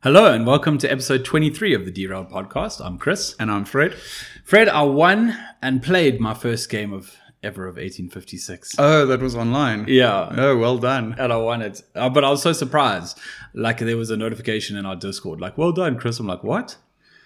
Hello and welcome to episode 23 of the Derailed Podcast. I'm Chris. And I'm Fred. Fred, I won and played my first game ever of 1856. Oh, that was online. Yeah. Oh, well done. And I won it. But I was so surprised. Like, there was a notification in our Discord, like, well done, Chris. I'm like, what?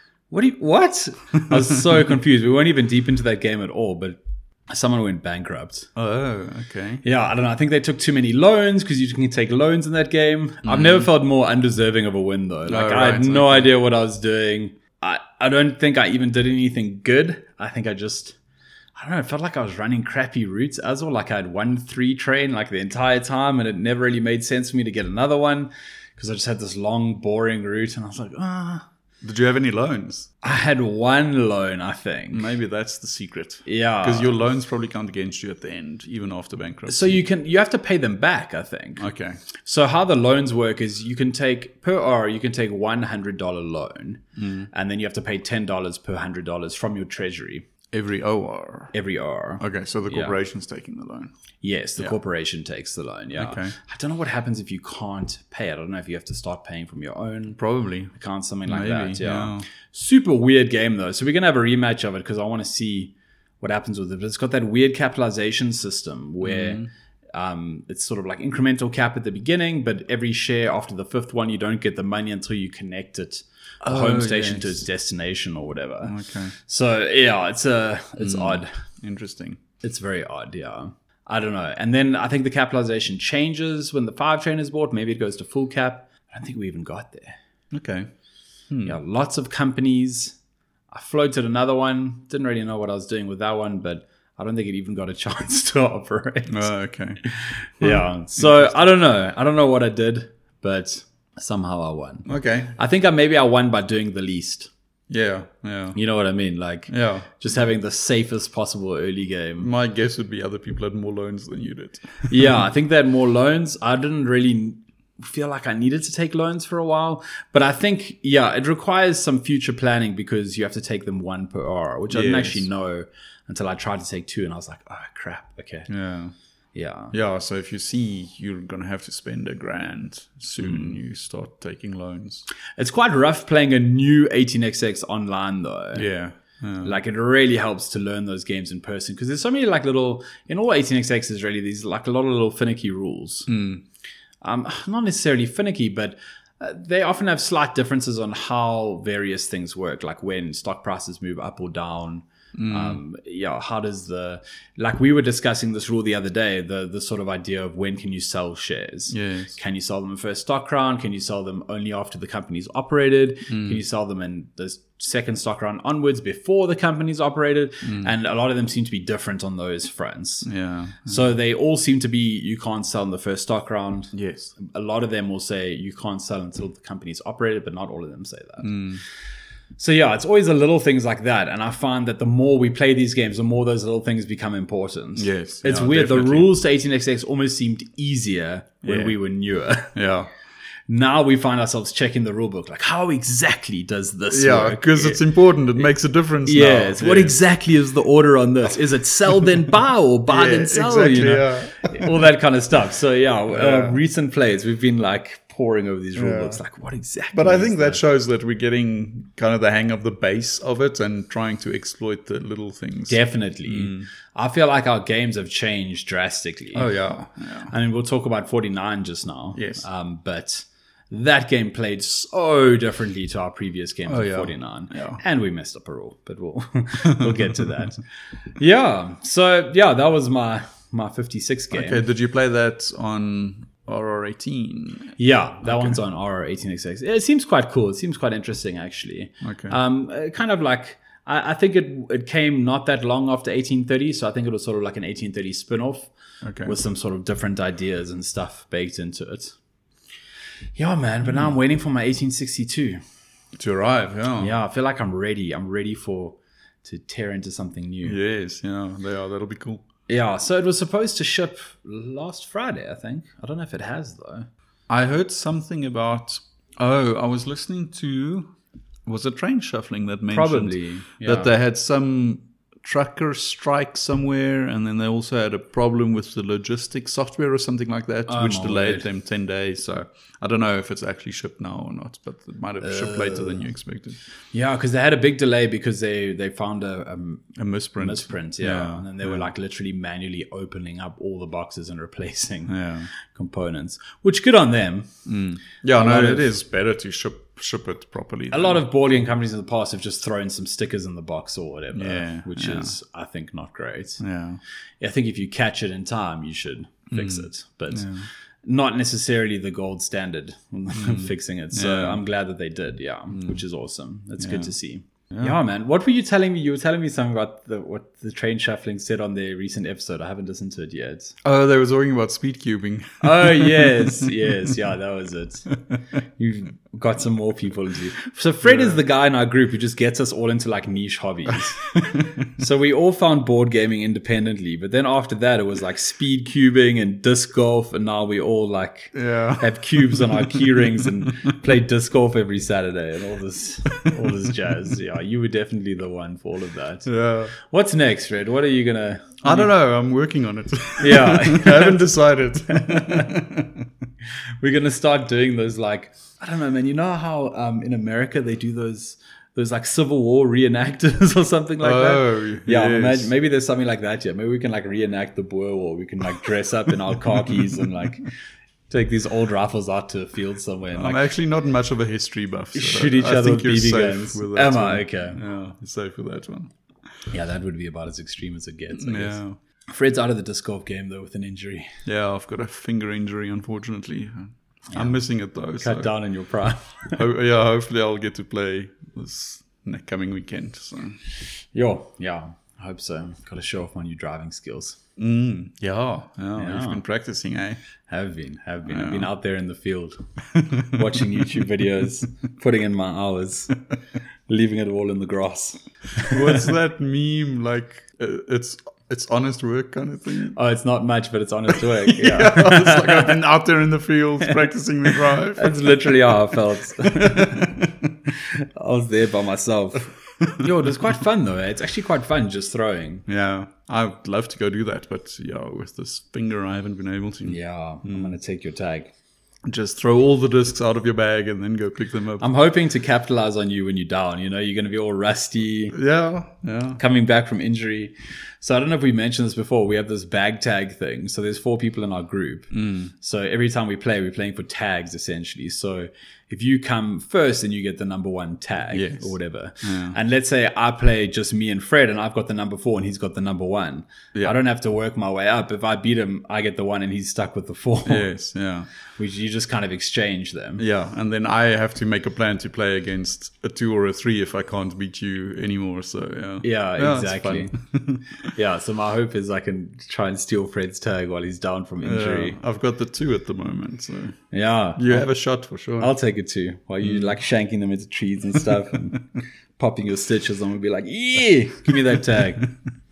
What? I was so confused. We weren't even deep into that game at all, but someone went bankrupt. Oh, okay. Yeah, I don't know. I think they took too many loans because you can take loans in that game. I've never felt more undeserving of a win, though. Like, I had no idea what I was doing. I don't think I even did anything good. I think I don't know, it felt like I was running crappy routes as well. Like I had 1-3 train like the entire time, and it never really made sense for me to get another one because I just had this long, boring route, and I was like, Did you have any loans? I had one loan, I think. Maybe that's the secret. Yeah. Because your loans probably count against you at the end, even after bankruptcy. So you have to pay them back, I think. Okay. So how the loans work is you can take per hour, you can take $100 loan, and then you have to pay $10 per $100 from your treasury Every OR. every hour. Okay, so the corporation's taking the loan. Yes, the corporation takes the loan. Yeah. Okay. I don't know what happens if you can't pay it. I don't know if you have to start paying from your own Probably. account, something like Maybe, that. Yeah. yeah. Super weird game though. So we're gonna have a rematch of it because I want to see what happens with it. But it's got that weird capitalization system where it's sort of like incremental cap at the beginning, but every share after the fifth one, you don't get the money until you connect it, the home station to its destination or whatever. Okay. So yeah, it's odd. Interesting. It's very odd, yeah. I don't know. And then I think the capitalization changes when the 5 train is bought. Maybe it goes to full cap. I don't think we even got there. Okay. Yeah, lots of companies. I floated another one. Didn't really know what I was doing with that one, but I don't think it even got a chance to operate. Oh, okay. Yeah. So I don't know. I don't know what I did, but somehow I won. Okay. I think I won by doing the least. Yeah. You know what I mean? Like, Yeah. just having the safest possible early game. My guess would be other people had more loans than you did. Yeah, I think they had more loans. I didn't really feel like I needed to take loans for a while. But I think, yeah, it requires some future planning because you have to take them one per hour, which I didn't actually know until I tried to take 2. And I was like, oh, crap. Okay. Yeah. Yeah. Yeah, so if you see you're going to have to spend $1,000 soon, you start taking loans. It's quite rough playing a new 18xx online, though. Yeah. Like, it really helps to learn those games in person because there's so many, like, little... In all 18xx is really these, like, a lot of little finicky rules. Not necessarily finicky, but they often have slight differences on how various things work, like when stock prices move up or down. How does like we were discussing this rule the other day, the sort of idea of when can you sell shares? Yes. Can you sell them in first stock round? Can you sell them only after the company's operated? Can you sell them in the second stock round onwards before the company's operated? And a lot of them seem to be different on those fronts. Yeah. So they all seem to be you can't sell in the first stock round. Yes. A lot of them will say you can't sell until the company's operated, but not all of them say that. So yeah, it's always the little things like that. And I find that the more we play these games, the more those little things become important. Yes. It's yeah, weird. definitely. The rules to 18xx almost seemed easier when we were newer. Yeah. Now we find ourselves checking the rule book. Like, how exactly does this Yeah, work? because it's important. It makes a difference Yes. now. What exactly is the order on this? Is it sell then buy or buy then sell? Exactly, All that kind of stuff. So recent plays, we've been like poring over these rule books. Like, what exactly? But I think that shows that we're getting kind of the hang of the base of it and trying to exploit the little things. Definitely. I feel like our games have changed drastically. Oh, yeah. I mean, we'll talk about 49 just now. Yes. But that game played so differently to our previous games of 49. Yeah. And we messed up a rule, but we'll get to that. Yeah. So, yeah, that was my 56 game. Okay, did you play that on RR18? Yeah, that one's on RR18xx. It seems quite cool. It seems quite interesting, actually. Okay. Kind of like... I think it came not that long after 1830, so I think it was sort of like an 1830 spin-off with some sort of different ideas and stuff baked into it. Yeah, man, but now I'm waiting for my 1862. To arrive, yeah. Yeah, I feel like I'm ready. I'm ready to tear into something new. Yes, yeah, they are. That'll be cool. Yeah, so it was supposed to ship last Friday, I think. I don't know if it has, though. I heard something about... I was listening to... Was it Train Shuffling that mentioned Probably, yeah. that they had some trucker strike somewhere, and then they also had a problem with the logistics software or something like that, which delayed them 10 days. So I don't know if it's actually shipped now or not, but it might have shipped later than you expected. Yeah, because they had a big delay because they found a misprint. Yeah. And they were like literally manually opening up all the boxes and replacing components, which good on them. Yeah, no, it is better to ship it properly. A lot of board game companies in the past have just thrown some stickers in the box or whatever, which is, I think, not great. Yeah. I think if you catch it in time, you should fix it, but not necessarily the gold standard fixing it. So I'm glad that they did, which is awesome. That's good to see. Yeah, man. What were you telling me? You were telling me something about what the train shuffling said on their recent episode. I haven't listened to it yet. Oh, they were talking about speed cubing. Oh, yes. Yeah, that was it. You've got some more people into you. So Fred is the guy in our group who just gets us all into like niche hobbies. So we all found board gaming independently, but then after that it was like speed cubing and disc golf, and now we all like have cubes on our key rings and play disc golf every Saturday and all this jazz. Yeah, you were definitely the one for all of that. Yeah. What's next, Fred? What are you gonna? I don't know. I'm working on it. Yeah, I haven't decided. We're gonna start doing those, like, I don't know, man. You know how in America they do those like Civil War reenactors or something like that? Yeah, imagine, maybe there's something like that. Yeah, maybe we can like reenact the Boer War. We can like dress up in our khakis and like take these old rifles out to a field somewhere. And, I'm actually not much of a history buff. So shoot each other with BB guns. Am I? Okay. Yeah, you're safe with that one. Yeah, that would be about as extreme as it gets, I guess. Fred's out of the disc golf game, though, with an injury. Yeah, I've got a finger injury, unfortunately. I'm missing it, though. Cut down in your prime. Hopefully I'll get to play this coming weekend. So. Yeah, I hope so. Got to show off my new driving skills. You've been practicing, eh? Have been. I've been out there in the field, watching YouTube videos, putting in my hours, leaving it all in the grass. What's that meme? Like, it's honest work kind of thing? Oh, it's not much, but it's honest work. Yeah. It's like I've been out there in the field practicing the drive. That's literally how I felt. I was there by myself. It was quite fun, though. It's actually quite fun just throwing. Yeah, I'd love to go do that, but with this finger, I haven't been able to. Yeah, I'm going to take your tag. Just throw all the discs out of your bag and then go pick them up. I'm hoping to capitalize on you when you're down. You're going to be all rusty. Yeah. Coming back from injury. So I don't know if we mentioned this before. We have this bag tag thing. So there's 4 people in our group. So every time we play, we're playing for tags, essentially. So if you come first, then you get the number 1 tag or whatever. Yeah. And let's say I play just me and Fred, and I've got the number 4 and he's got the number 1. Yeah. I don't have to work my way up. If I beat him, I get the 1 and he's stuck with the 4. Yes, yeah. Which you just kind of exchange them. Yeah, and then I have to make a plan to play against a 2 or a 3 if I can't beat you anymore. So yeah, exactly. Yeah, so my hope is I can try and steal Fred's tag while he's down from injury. Yeah, I've got the 2 at the moment. So yeah, you have a shot for sure. I'll take it too. While you like shanking them into trees and stuff and popping your stitches, I'm gonna be like, yeah, give me that tag.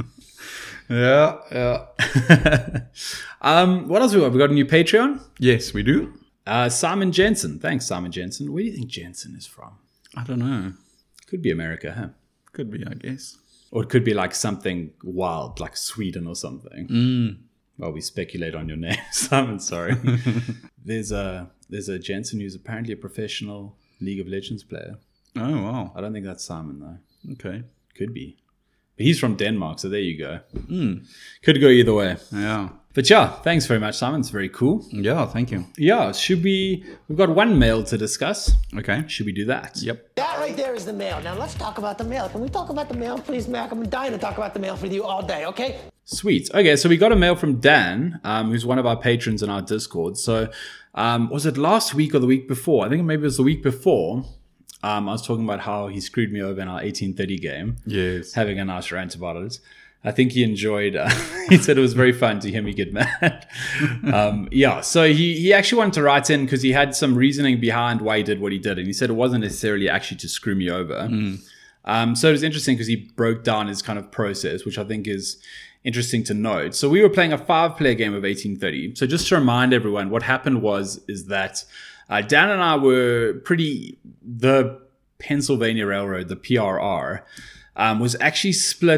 Yeah. What else we got? We got a new Patreon? Yes, we do. Simon Jensen. Thanks, Simon Jensen. Where do you think Jensen is from? I don't know. Could be America, huh? Could be, I guess. Or it could be like something wild, like Sweden or something. Well, we speculate on your name, Simon. Sorry. There's a Jensen who's apparently a professional League of Legends player. Oh, wow. I don't think that's Simon, though. Okay. Could be. But he's from Denmark, so there you go. Could go either way. Yeah. But yeah, thanks very much, Simon. It's very cool. Yeah, thank you. Yeah, we've got one mail to discuss. Okay. Should we do that? Yep. That right there is the mail. Now let's talk about the mail. Can we talk about the mail, please, Mac? I'm dying to talk about the mail with you all day, okay? Sweet. Okay, so we got a mail from Dan, who's one of our patrons in our Discord. So was it last week or the week before? I think maybe it was the week before. I was talking about how he screwed me over in our 1830 game. Yes. Having a nice rant about it. I think he enjoyed, he said it was very fun to hear me get mad. So he actually wanted to write in because he had some reasoning behind why he did what he did. And he said it wasn't necessarily actually to screw me over. So it was interesting because he broke down his kind of process, which I think is interesting to note. So we were playing a 5-player game of 1830. So just to remind everyone, what happened is that Dan and I were the Pennsylvania Railroad, the PRR, was actually split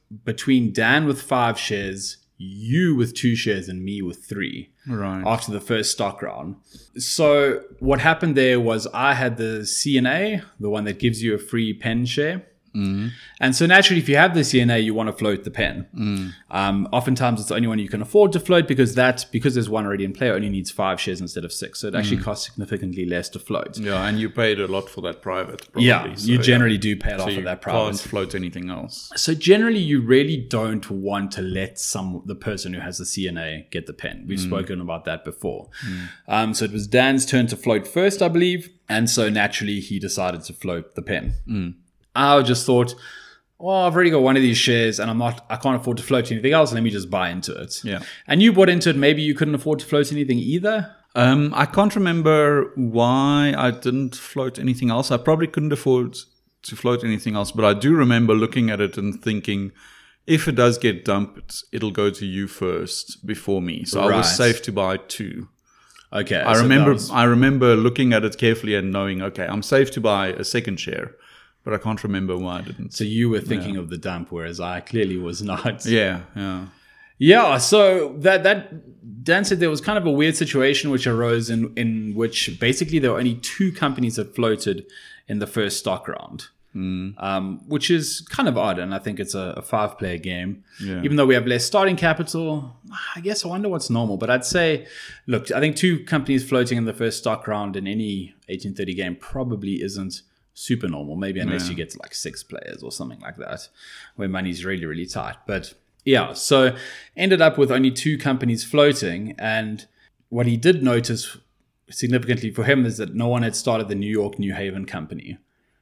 between Dan with 5 shares, you with 2 shares, and me with 3. Right. After the first stock round. So what happened there was I had the CNA, the one that gives you a free pen share. And so naturally, if you have the CNA, you want to float the pen. Oftentimes, it's the only one you can afford to float because there's one already in play, only needs 5 shares instead of 6. So it actually costs significantly less to float. Yeah, and you paid a lot for that private. Probably, Yeah, so, you generally do pay a lot so for that you private. can't float anything else. So generally, you really don't want to let the person who has the CNA get the pen. We've spoken about that before. So it was Dan's turn to float first, I believe. And so naturally, he decided to float the pen. I just thought, well, I've already got one of these shares and I can't afford to float anything else. Let me just buy into it. Yeah. And you bought into it. Maybe you couldn't afford to float anything either. I can't remember why I didn't float anything else. I probably couldn't afford to float anything else, but I do remember looking at it and thinking, if it does get dumped, it'll go to you first before me. So I was safe to buy 2. Okay. I remember looking at it carefully and knowing, okay, I'm safe to buy a second share. But I can't remember why I didn't. So you were thinking of the dump, whereas I clearly was not. Yeah. So that Dan said there was kind of a weird situation which arose in which basically there were only 2 companies that floated in the first stock round, which is kind of odd. And I think it's a 5-player game. Yeah. Even though we have less starting capital, I guess I wonder what's normal. But I'd say, look, I think 2 companies floating in the first stock round in any 1830 game probably isn't super normal, maybe unless you get to like 6 players or something like that, where money's really, really tight. But yeah, so ended up with only 2 companies floating. And what he did notice significantly for him is that no one had started the New York New Haven company.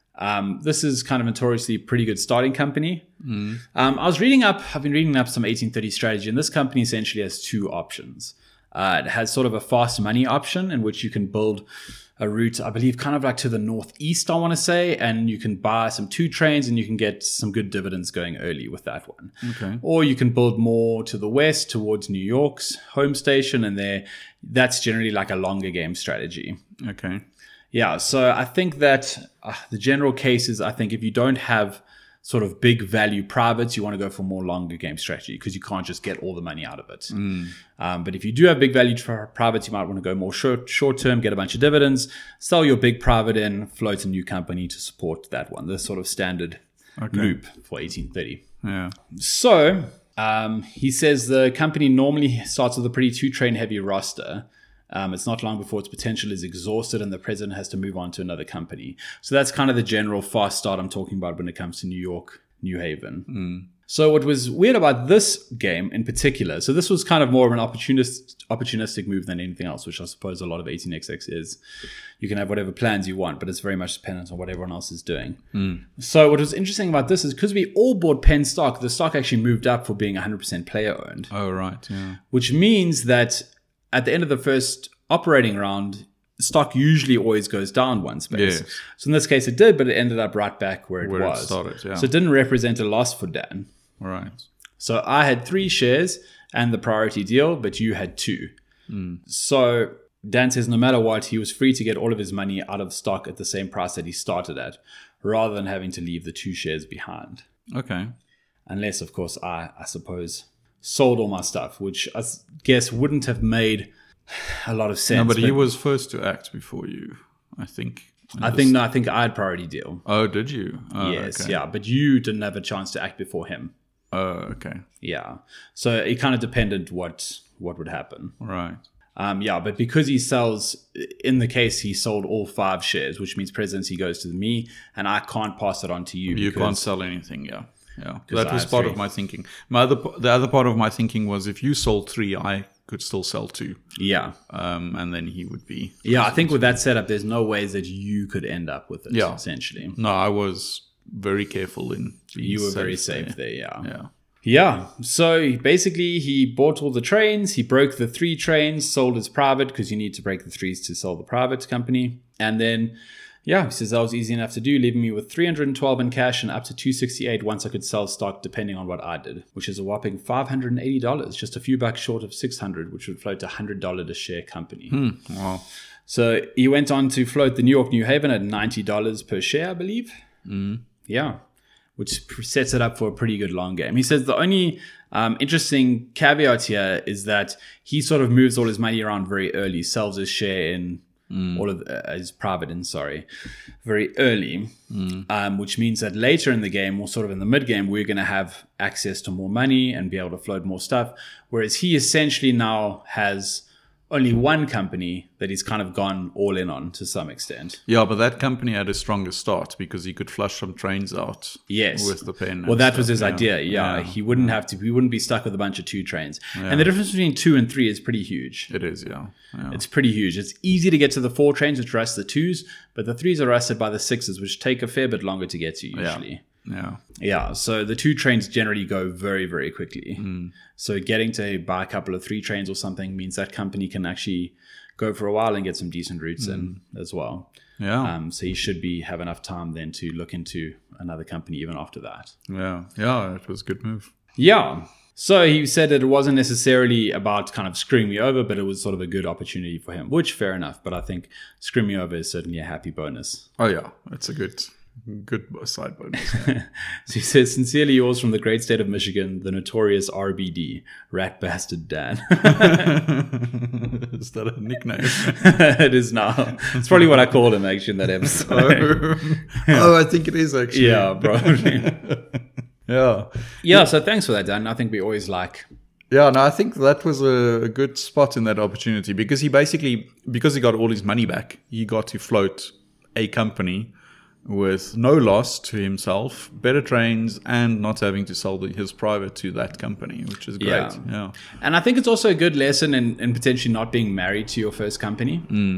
This is kind of notoriously a pretty good starting company. I've been reading up some 1830 strategy, and this company essentially has 2 options. It has sort of a fast money option in which you can build a route, I believe, kind of like to the northeast, I want to say, and you can buy some 2 trains and you can get some good dividends going early with that one. Okay. Or you can build more to the west towards New York's home station, and that's generally like a longer game strategy. Okay. Yeah, so I think that the general case is, I think if you don't have sort of big value privates, you want to go for more longer game strategy because you can't just get all the money out of it. But if you do have big value privates, you might want to go more short term, get a bunch of dividends, sell your big private in, float a new company to support that one. This sort of standard loop for 1830. Yeah. So he says the company normally starts with a pretty 2-train heavy roster. It's not long before its potential is exhausted and the president has to move on to another company. So that's kind of the general fast start I'm talking about when it comes to New York, New Haven. So what was weird about this game in particular, so this was kind of more of an opportunistic move than anything else, which I suppose a lot of 18xx is. You can have whatever plans you want, but it's very much dependent on what everyone else is doing. So what was interesting about this is because we all bought Penn stock, the stock actually moved up for being 100% player owned. Oh, right. Yeah. Which means that at the end of the first operating round, stock usually always goes down one space. Yes. So in this case it did, but it ended up right back where it was. It started, yeah. So it didn't represent a loss for Dan. Right. So I had 3 shares and the priority deal, but you had 2. So Dan says no matter what, he was free to get all of his money out of stock at the same price that he started at, rather than having to leave the 2 shares behind. Okay. Unless, of course, I suppose sold all my stuff, which I guess wouldn't have made a lot of sense. No, but he was first to act before you, I think. I think I had priority deal. Oh, did you? Oh, yes, okay. yeah, but you didn't have a chance to act before him. Oh, okay. Yeah, so it kind of depended what would happen. Right. Yeah, but because he sells, in the case he sold all 5 shares, which means presidency goes to me, and I can't pass it on to you. You can't sell anything, yeah. Yeah, that was part of my thinking. The other part of my thinking was if you sold 3, I could still sell 2. Yeah. And then he would be... Yeah, I think with that setup, there's no ways that you could end up with it, essentially. No, I was very careful in... You were very safe there, yeah. Yeah. Yeah, so basically he bought all the trains, he broke the 3 trains, sold his private, because you need to break the 3s to sell the private company. And then... yeah, he says that was easy enough to do, leaving me with $312 in cash and up to $268 once I could sell stock, depending on what I did, which is a whopping $580, just a few bucks short of $600, which would float to $100 a share company. Wow. So he went on to float the New York New Haven at $90 per share, I believe. Yeah. which sets it up for a pretty good long game. He says the only interesting caveat here is that he sort of moves all his money around very early, sells his share in all of his private very early, which means that later in the game, or sort of in the mid game, we're going to have access to more money and be able to float more stuff. Whereas he essentially now has only one company that he's kind of gone all in on to some extent. Yeah, but that company had a stronger start because he could flush some trains out. Yes, with the pen. Well, that was his idea. Yeah, he wouldn't have to. We wouldn't be stuck with a bunch of 2 trains. Yeah. And the difference between 2 and 3 is pretty huge. It is, yeah. It's pretty huge. It's easy to get to the 4 trains, which rust the 2s, but the 3s are rusted by the 6s, which take a fair bit longer to get to usually. Yeah. So the 2 trains generally go very, very quickly. So getting to buy a couple of 3 trains or something means that company can actually go for a while and get some decent routes in as well. Yeah. So you should have enough time then to look into another company even after that. Yeah, it was a good move. Yeah. So he said that it wasn't necessarily about kind of screwing me over, but it was sort of a good opportunity for him, which fair enough. But I think screwing me over is certainly a happy bonus. Oh yeah, it's a good side bonus. Yeah. So he says, sincerely yours from the great state of Michigan, the notorious RBD, Rat Bastard Dan. Is that a nickname? It is now. It's probably what I called him actually in that episode. I think it is actually. Yeah, probably. Yeah, so thanks for that, Dan. I think we always like... Yeah, no, I think that was a good spot in that opportunity because he got all his money back, he got to float a company with no loss to himself, better trains, and not having to sell his private to that company, which is great. Yeah. And I think it's also a good lesson in potentially not being married to your first company.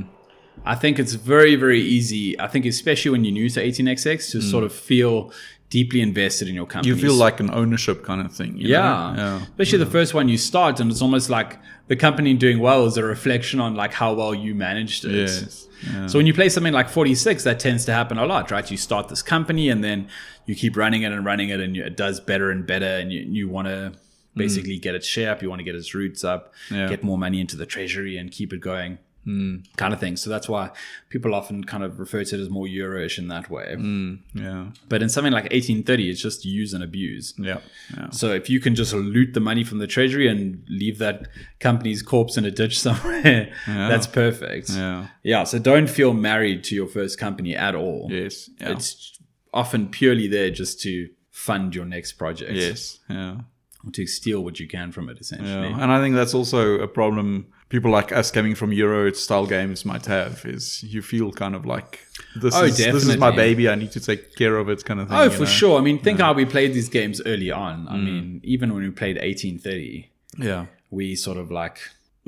I think it's very, very easy, I think especially when you're new to 18xx, to sort of feel deeply invested in your company. You feel like an ownership kind of thing. You know? Especially the first one you start, and it's almost like the company doing well is a reflection on like how well you managed it. Yes. Yeah. So when you play something like 46, that tends to happen a lot, right? You start this company and then you keep running it and it does better and better, and you want to basically get its share up, you want to get its roots up, get more money into the treasury and keep it going. Kind of thing. So that's why people often kind of refer to it as more Euro-ish in that way. But in something like 1830, it's just use and abuse. Yeah. So if you can just loot the money from the treasury and leave that company's corpse in a ditch somewhere, that's perfect. Yeah. So don't feel married to your first company at all. Yes. Yeah. It's often purely there just to fund your next project. Yes. Yeah. Or to steal what you can from it, essentially. Yeah. And I think that's also a problem people like us coming from Euro style games might have, is you feel kind of like this is my baby, I need to take care of it kind of thing. Oh, for sure. I mean, think how we played these games early on. I mean, even when we played 1830, we sort of like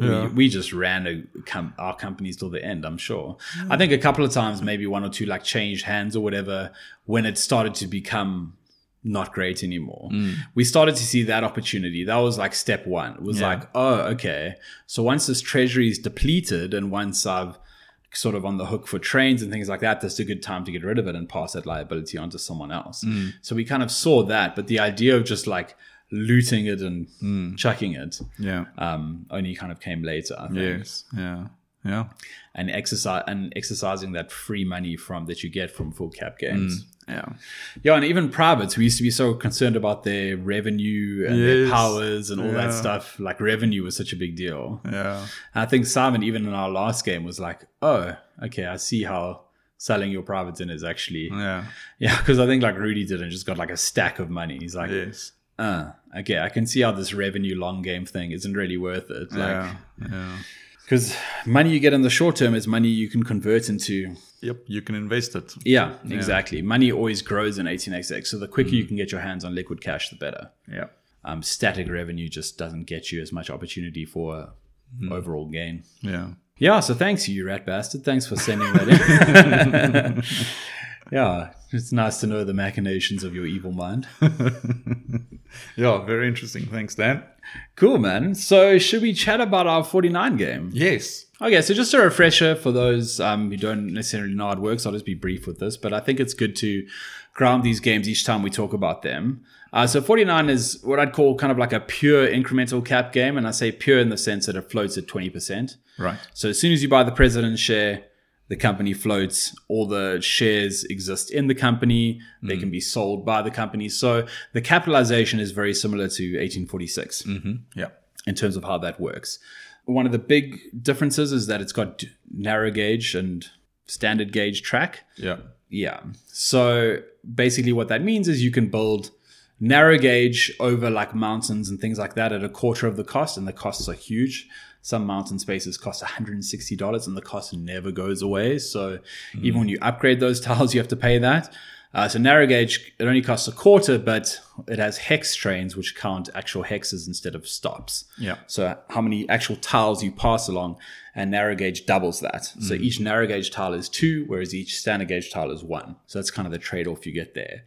we just ran our companies till the end, I'm sure. I think a couple of times, maybe 1 or 2 like changed hands or whatever, when it started to become not great anymore. We started to see that opportunity. That was like step 1. It was like, oh, okay. So once this treasury is depleted and once I've sort of on the hook for trains and things like that, that's a good time to get rid of it and pass that liability on to someone else. So we kind of saw that, but the idea of just like looting it and chucking it only kind of came later, I think. Yes. Yeah. And exercising that free money that you get from full cap games. Yeah, and even privates, we used to be so concerned about their revenue and their powers and all that stuff. Like revenue was such a big deal. Yeah. And I think Simon, even in our last game, was like, oh, okay, I see how selling your privates in is actually... Yeah, because I think like Rudy did and just got like a stack of money. He's like, okay, I can see how this revenue long game thing isn't really worth it. Like, because money you get in the short term is money you can convert into... Yep, you can invest it. Yeah, exactly. Money always grows in 18xx. So the quicker you can get your hands on liquid cash, the better. Yeah. Static revenue just doesn't get you as much opportunity for overall gain. Yeah. Yeah, so thanks you, rat bastard. Thanks for sending that in. Yeah, it's nice to know the machinations of your evil mind. Yeah, very interesting. Thanks, Dan. Cool, man. So should we chat about our 49 game? Yes. Okay, so just a refresher for those who don't necessarily know how it works. I'll just be brief with this, but I think it's good to ground these games each time we talk about them. So 49 is what I'd call kind of like a pure incremental cap game, and I say pure in the sense that it floats at 20%. Right. So as soon as you buy the president's share, The company floats, all the shares exist in the company, they can be sold by the company. So the capitalization is very similar to 1846 Yeah. in terms of how that works. One of the big differences is that it's got narrow gauge and standard gauge track. Yeah. Yeah. So basically what that means is you can build narrow gauge over like mountains and things like that at a quarter of the cost, and the costs are huge. Some mountain spaces cost $160 and the cost never goes away. So even when you upgrade those tiles, you have to pay that. So narrow gauge, it only costs a quarter, but it has hex trains, which count actual hexes instead of stops. Yeah. So how many actual tiles you pass along, and narrow gauge doubles that. So each narrow gauge tile is 2, whereas each standard gauge tile is 1. So that's kind of the trade-off you get there.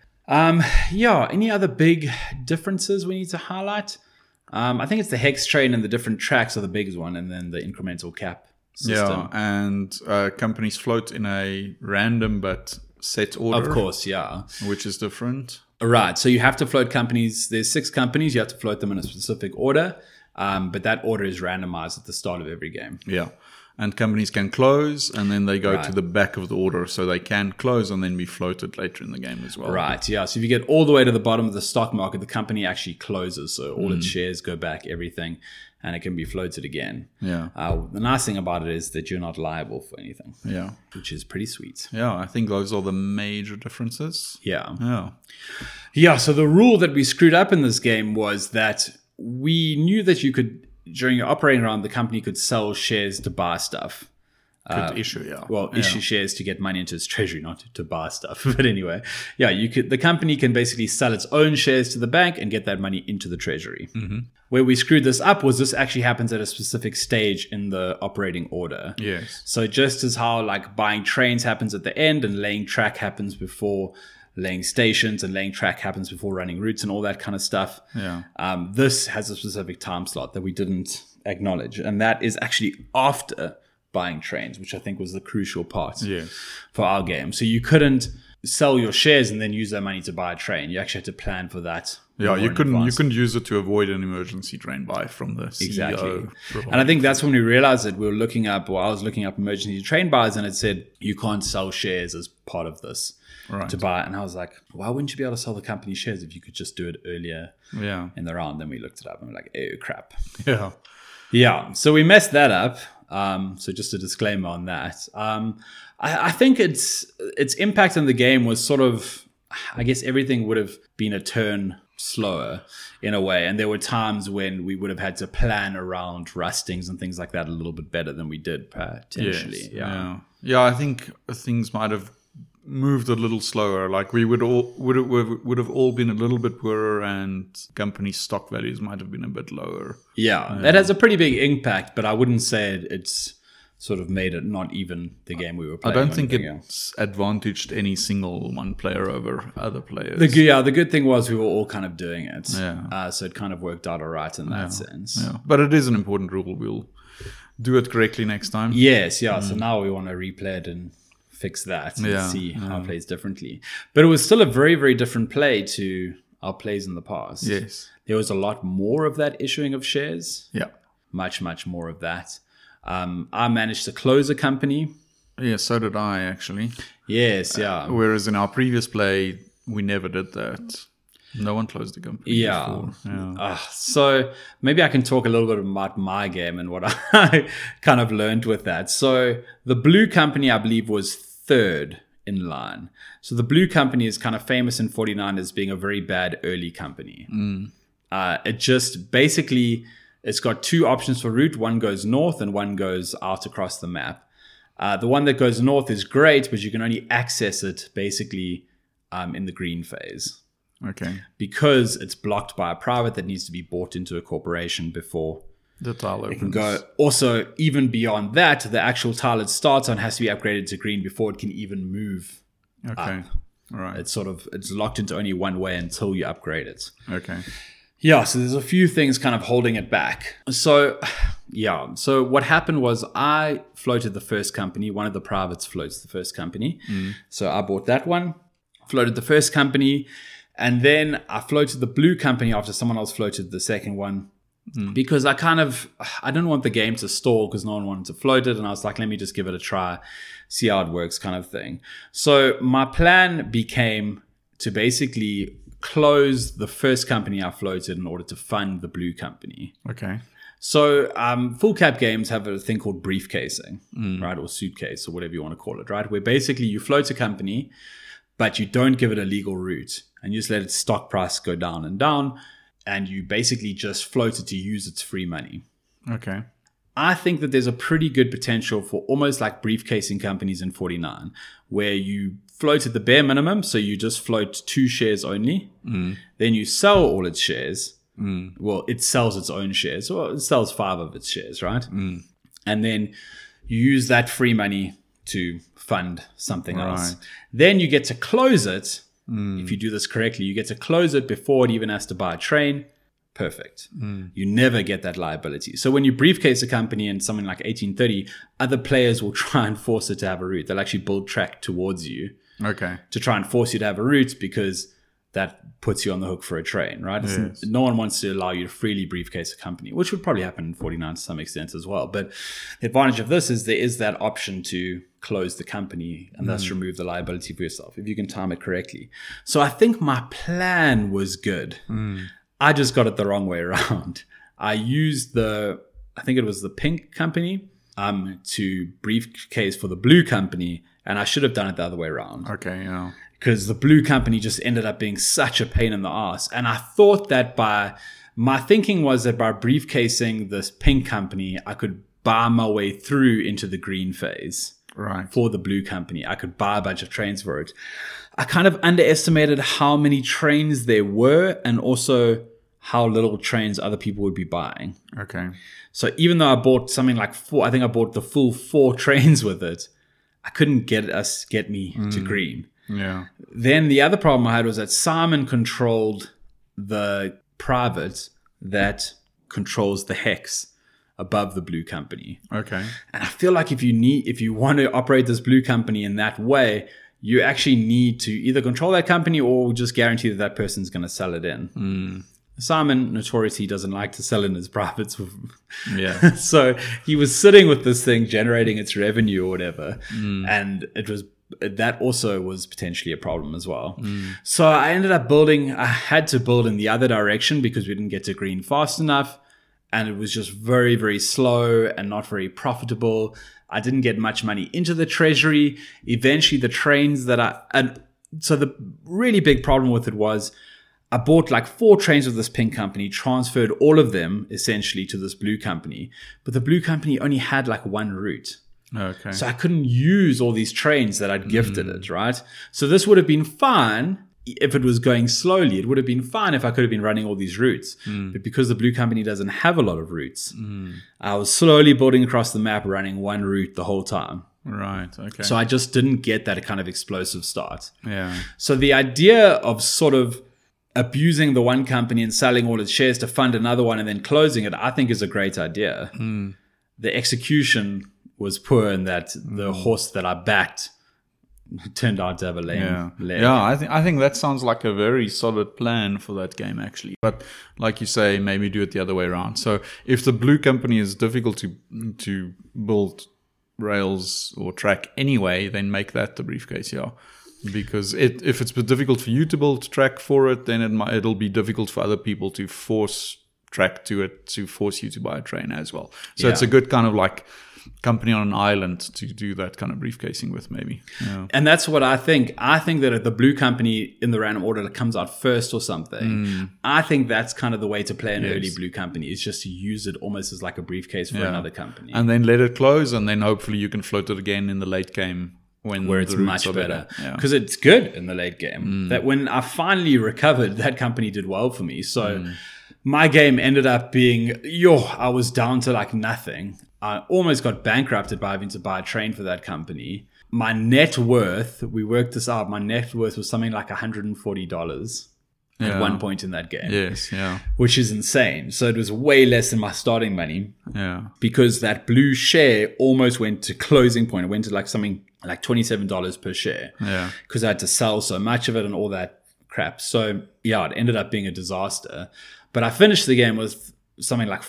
Any other big differences we need to highlight? I think it's the hex train and the different tracks are the biggest one, and then the incremental cap system. Yeah, and companies float in a random but set order. Of course, yeah. Which is different. Right. So you have to float companies. There's 6 companies. You have to float them in a specific order. But that order is randomized at the start of every game. Yeah. And companies can close, and then they go Right. to the back of the order. So they can close and then be floated later in the game as well. Right. Yeah. So if you get all the way to the bottom of the stock market, the company actually closes. So all its shares go back, everything, and it can be floated again. Yeah. The nice thing about it is that you're not liable for anything, Yeah. which is pretty sweet. Yeah. I think those are the major differences. Yeah. Yeah. Yeah, so the rule that we screwed up in this game was that we knew that you could, during your operating round, the company could sell shares to buy stuff. Could issue, yeah. Issue shares to get money into its treasury, not to buy stuff. But anyway, yeah, the company can basically sell its own shares to the bank and get that money into the treasury. Where we screwed this up was this actually happens at a specific stage in the operating order. Yes. So just as how like buying trains happens at the end and laying track happens before laying stations, and laying track happens before running routes and all that kind of stuff. Yeah. This has a specific time slot that we didn't acknowledge. And that is actually after buying trains, which I think was the crucial part for our game. So you couldn't sell your shares and then use that money to buy a train. You actually had to plan for that. Yeah, you couldn't use it to avoid an emergency train buy from the CEO. Exactly. And I think that's when we realized that we were looking up, or I was looking up emergency train buys, and it said you can't sell shares as part of this to buy. And I was like, why wouldn't you be able to sell the company shares if you could just do it earlier in the round? Then we looked it up and we were like, oh crap. Yeah. Yeah. So we messed that up. So just a disclaimer on that. I think its impact on the game was sort of, I guess everything would have been a turn slower in a way. And there were times when we would have had to plan around rustings and things like that a little bit better than we did potentially. Yes. Yeah, I think things might have moved a little slower. Like we would have all been a little bit poorer, and company stock values might have been a bit lower. Yeah, that has a pretty big impact, but I wouldn't say it's sort of made it not even the game we were playing. I don't think it's advantaged any single one player over other players. The good thing was we were all kind of doing it. Yeah. So it kind of worked out all right in that sense. Yeah. But it is an important rule. We'll do it correctly next time. Yes, yeah. So now we want to replay it and fix that and see how it plays differently. But it was still a very, very different play to our plays in the past. Yes. There was a lot more of that issuing of shares. Yeah. Much, much more of that. I managed to close a company. Yeah, so did I, actually. Yes, yeah. Whereas in our previous play, we never did that. No one closed the company before. Yeah. So maybe I can talk a little bit about my game and what I kind of learned with that. So the blue company, I believe, was third in line. So the blue company is kind of famous in 49 as being a very bad early company. It just basically... It's got 2 options for route. One goes north and one goes out across the map. The one that goes north is great, but you can only access it basically in the green phase. Okay. Because it's blocked by a private that needs to be bought into a corporation before the tile opens. It can go. Also, even beyond that, the actual tile it starts on has to be upgraded to green before it can even move up. All right. It's locked into only one way until you upgrade it. Okay. Yeah, so there's a few things kind of holding it back. So what happened was I floated the first company. One of the privates floats the first company. So I bought that one, floated the first company, and then I floated the blue company after someone else floated the second one. because I didn't want the game to stall because no one wanted to float it. And I was like, let me just give it a try, see how it works kind of thing. So my plan became to basically close the first company I floated in order to fund the blue company. Okay. So full cap games have a thing called briefcasing, right? Or suitcase or whatever you want to call it, right? Where basically you float a company, but you don't give it a legal route and you just let its stock price go down and down. And you basically just float it to use its free money. Okay. I think that there's a pretty good potential for almost like briefcasing companies in 49, where you float at the bare minimum. So you just float 2 shares only. Then you sell all its shares. Well, it sells its own shares. Well, it sells 5 of its shares, right? And then you use that free money to fund something else. Then you get to close it. If you do this correctly, you get to close it before it even has to buy a train. Perfect. You never get that liability. So when you briefcase a company in something like 1830, other players will try and force it to have a route. They'll actually build track towards you to try and force you to have a route because that puts you on the hook for a train, right? Yes. No one wants to allow you to freely briefcase a company, which would probably happen in 49 to some extent as well. But the advantage of this is there is that option to close the company and thus remove the liability for yourself if you can time it correctly. So I think my plan was good. I just got it the wrong way around. I used I think it was the pink company to briefcase for the blue company, and I should have done it the other way around. Okay, yeah. Because the blue company just ended up being such a pain in the ass. And I thought that my thinking was that by briefcasing this pink company, I could buy my way through into the green phase. Right. For the blue company. I could buy a bunch of trains for it. I kind of underestimated how many trains there were and also how little trains other people would be buying. Okay. So even though I bought something like 4, I think I bought the full 4 trains with it, I couldn't get me to green. Yeah. Then the other problem I had was that Simon controlled the private that controls the hex above the blue company. Okay. And I feel like if you want to operate this blue company in that way, you actually need to either control that company or just guarantee that person's going to sell it in. Simon notoriously doesn't like to sell in his privates. Yeah. So he was sitting with this thing generating its revenue or whatever. And that also was potentially a problem as well. So I had to build in the other direction because we didn't get to green fast enough. And it was just very, very slow and not very profitable. I didn't get much money into the treasury. Eventually the trains so the really big problem with it was I bought like 4 trains with this pink company, transferred all of them essentially to this blue company. But the blue company only had like 1 route. Okay. So I couldn't use all these trains that I'd gifted it, right? So this would have been fine if it was going slowly. It would have been fine if I could have been running all these routes. But because the blue company doesn't have a lot of routes, I was slowly building across the map, running 1 route the whole time. Right. Okay. So I just didn't get that kind of explosive start. Yeah. So the idea of sort of abusing the one company and selling all its shares to fund another one and then closing it, I think is a great idea. The execution was poor in that the horse that I backed turned out to have a lame leg. Yeah, I think that sounds like a very solid plan for that game, actually. But like you say, maybe do it the other way around. So if the blue company is difficult to build rails or track anyway, then make that the briefcase, Because if it's difficult for you to build track for it, then it'll be difficult for other people to force track to it, to force you to buy a train as well. So it's a good kind of like company on an island to do that kind of briefcasing with, maybe. Yeah. And that's what I think. I think that if the blue company in the random order that comes out first or something, I think that's kind of the way to play an early blue company, is just to use it almost as like a briefcase for another company. And then let it close, and then hopefully you can float it again in the late game where it's much better. Because it's good in the late game. That when I finally recovered, that company did well for me. So my game ended up being, I was down to like nothing. I almost got bankrupted by having to buy a train for that company. My net worth, we worked this out, my net worth was something like $140 at one point in that game. Yes, yeah. Which is insane. So it was way less than my starting money. Yeah. Because that blue share almost went to closing point. It went to like something like $27 per share. Yeah. Because I had to sell so much of it and all that crap. So it ended up being a disaster. But I finished the game with something like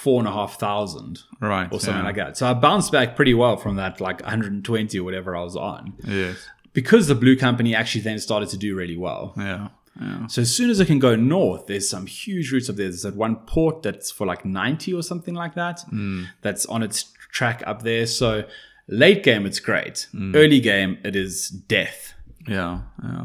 4,500 Right. or something like that. So I bounced back pretty well from that like 120 or whatever I was on. Yes. Because the blue company actually then started to do really well. Yeah. Yeah. So as soon as it can go north, there's some huge routes up there. There's that one port that's for like 90 or something like that. That's on its track up there. So late game, it's great. Early game, it is death. Yeah.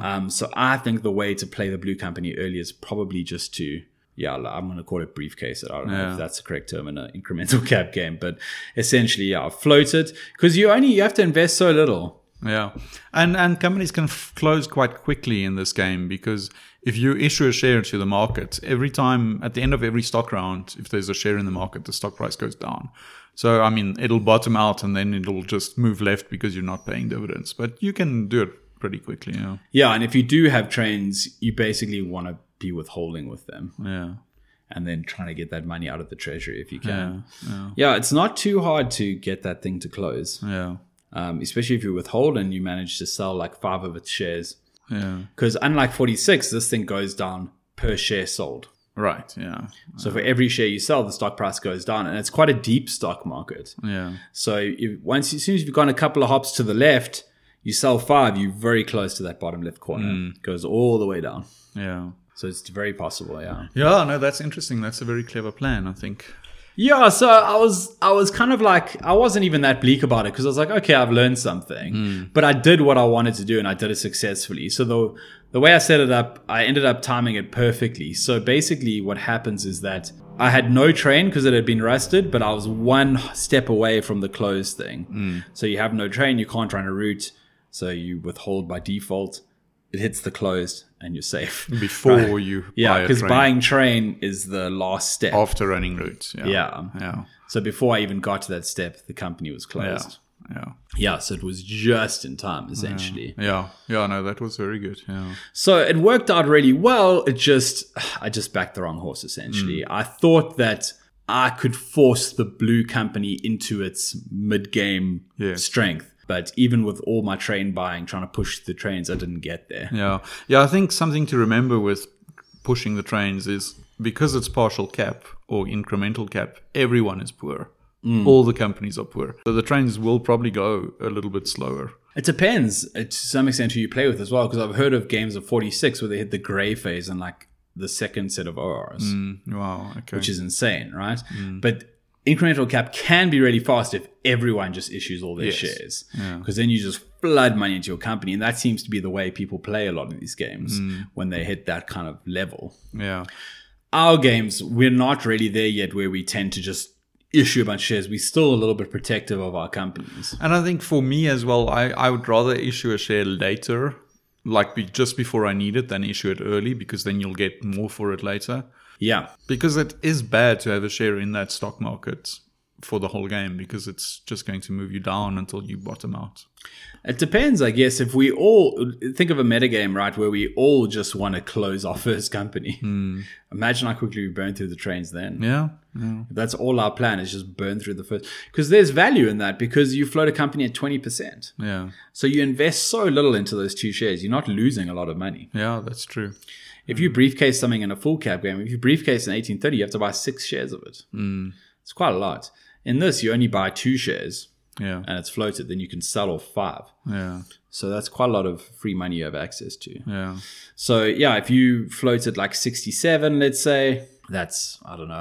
So I think the way to play the blue company early is probably just to, I'm going to call it briefcase it. I don't know if that's the correct term in an incremental cap game, but essentially, float it, because you have to invest so little. Yeah, and companies can close quite quickly in this game, because if you issue a share to the market, every time at the end of every stock round, if there's a share in the market, the stock price goes down. So, I mean, it'll bottom out and then it'll just move left because you're not paying dividends. But you can do it pretty quickly, Yeah, and if you do have trains, you basically want to be withholding with them. Yeah. And then trying to get that money out of the treasury if you can. Yeah, it's not too hard to get that thing to close. Yeah. Especially if you withhold and you manage to sell like 5 of its shares. Yeah. Because unlike 46, this thing goes down per share sold. Right. Yeah. So for every share you sell, the stock price goes down, and it's quite a deep stock market. Yeah. So as soon as you've gone a couple of hops to the left, you sell 5, you're very close to that bottom left corner. It goes all the way down. Yeah. So it's very possible. Yeah. Yeah. No, that's interesting. That's a very clever plan, I think. Yeah, so I was kind of like, I wasn't even that bleak about it, because I was like, okay, I've learned something, but I did what I wanted to do and I did it successfully. So the way I set it up, I ended up timing it perfectly. So basically what happens is that I had no train because it had been rusted, but I was one step away from the close thing. So you have no train, you can't run a route, so you withhold by default. It hits the closed and you're safe. Before you buy a train. because buying train is the last step. After running routes. Yeah. So before I even got to that step, the company was closed. Yeah. So it was just in time, essentially. Yeah. No, that was very good. Yeah. So it worked out really well. I just backed the wrong horse, essentially. I thought that I could force the blue company into its mid-game strength. But even with all my train buying, trying to push the trains, I didn't get there. Yeah. I think something to remember with pushing the trains is, because it's partial cap or incremental cap, everyone is poor. All the companies are poor. So the trains will probably go a little bit slower. It depends to some extent who you play with as well, because I've heard of games of 46 where they hit the gray phase and like the second set of ORs. Wow. Okay. Which is insane, right? But incremental cap can be really fast if everyone just issues all their shares, because then you just flood money into your company, and that seems to be the way people play a lot of these games when they hit that kind of level. Yeah. Our games, we're not really there yet where we tend to just issue a bunch of shares. We're still a little bit protective of our companies. And I think for me as well, I would rather issue a share later, like just before I need it, than issue it early, because then you'll get more for it later. Yeah. Because it is bad to have a share in that stock market for the whole game, because it's just going to move you down until you bottom out. It depends, I guess. If we all think of a metagame, right, where we all just want to close our first company. Imagine how quickly we burn through the trains then. Yeah. If that's all our plan, is just burn through the first. Because there's value in that, because you float a company at 20%. Yeah. So you invest so little into those 2 shares, you're not losing a lot of money. Yeah, that's true. If you briefcase something in a full cap game, if you briefcase an 1830, you have to buy 6 shares of it. It's quite a lot. In this, you only buy 2 shares. Yeah. And it's floated, then you can sell off 5. Yeah. So that's quite a lot of free money you have access to. Yeah. So if you floated like 67, let's say, that's, I don't know,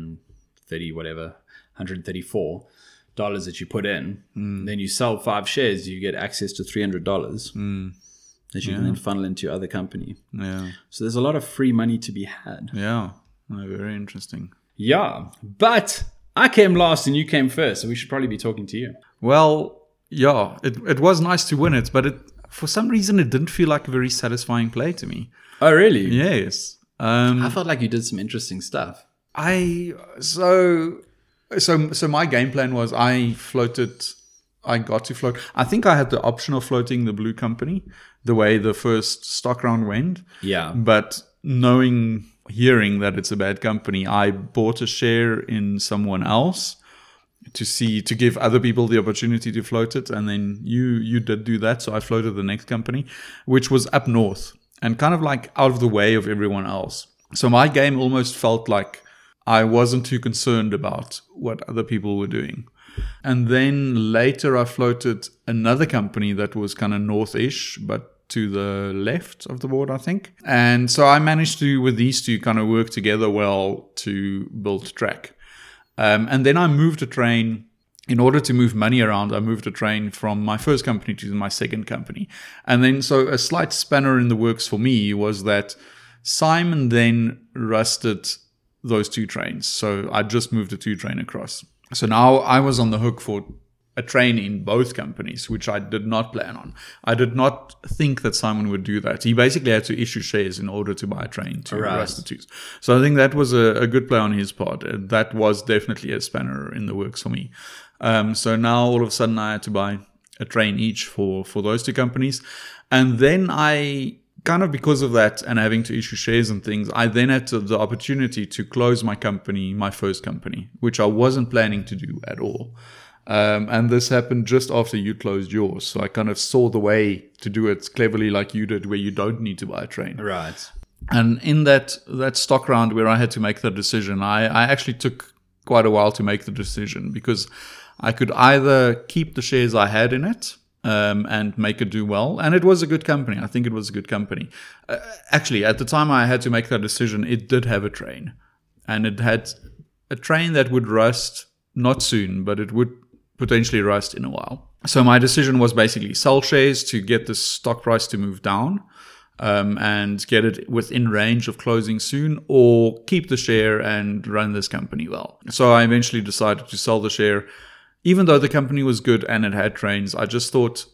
130, whatever, $134 that you put in. Then you sell 5 shares, you get access to $300 that you can then funnel into your other company. Yeah. So there's a lot of free money to be had. Yeah. Very interesting. Yeah. But I came last and you came first, so we should probably be talking to you. Well, yeah, it was nice to win it, but for some reason it didn't feel like a very satisfying play to me. Oh, really? Yes. I felt like you did some interesting stuff. So my game plan was I got to float. I think I had the option of floating the blue company the way the first stock round went. Yeah. But hearing that it's a bad company, I bought a share in someone else to give other people the opportunity to float it. And then you did do that. So I floated the next company, which was up north and kind of like out of the way of everyone else. So my game almost felt like I wasn't too concerned about what other people were doing. And then later I floated another company that was kind of north-ish, but to the left of the board, I think. And so I managed to, with these two, kind of work together well to build Track. And then I moved a train. In order to move money around, I moved a train from my first company to my second company. And then so a slight spanner in the works for me was that Simon then rusted those two trains. So I just moved a 2 train across. So now I was on the hook for a train in both companies, which I did not plan on. I did not think that Simon would do that. He basically had to issue shares in order to buy a train to rust the twos. So I think that was a good play on his part. That was definitely a spanner in the works for me. So now all of a sudden I had to buy a train each for those 2 companies. And then I kind of, because of that and having to issue shares and things, I then had the opportunity to close my company, my first company, which I wasn't planning to do at all. And this happened just after you closed yours. So I kind of saw the way to do it cleverly like you did, where you don't need to buy a train. Right. And in that stock round where I had to make the decision, I actually took quite a while to make the decision, because I could either keep the shares I had in it, and make it do well. And it was a good company. I think it was a good company. Actually, at the time I had to make that decision, it did have a train. And it had a train that would rust, not soon, but it would potentially rust in a while. So my decision was basically sell shares to get the stock price to move down, and get it within range of closing soon, or keep the share and run this company well. So I eventually decided to sell the share. Even though the company was good and it had trains, I just thought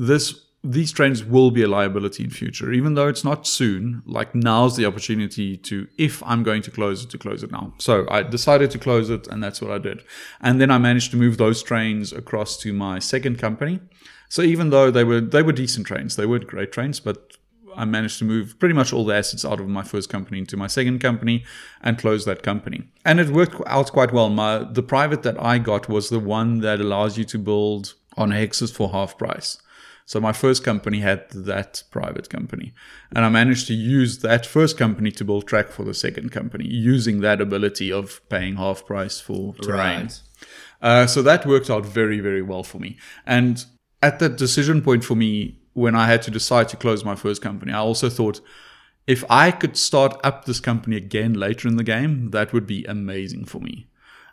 these trains will be a liability in future. Even though it's not soon, like now's the opportunity to, if I'm going to close it now. So I decided to close it, and that's what I did. And then I managed to move those trains across to my second company. So even though they were decent trains, they weren't great trains, but I managed to move pretty much all the assets out of my first company into my second company and close that company. And it worked out quite well. The private that I got was the one that allows you to build on hexes for half price. So my first company had that private company. And I managed to use that first company to build Track for the second company, using that ability of paying half price for terrain. Right. So that worked out very, very well for me. And at that decision point for me, when I had to decide to close my first company, I also thought, if I could start up this company again later in the game, that would be amazing for me.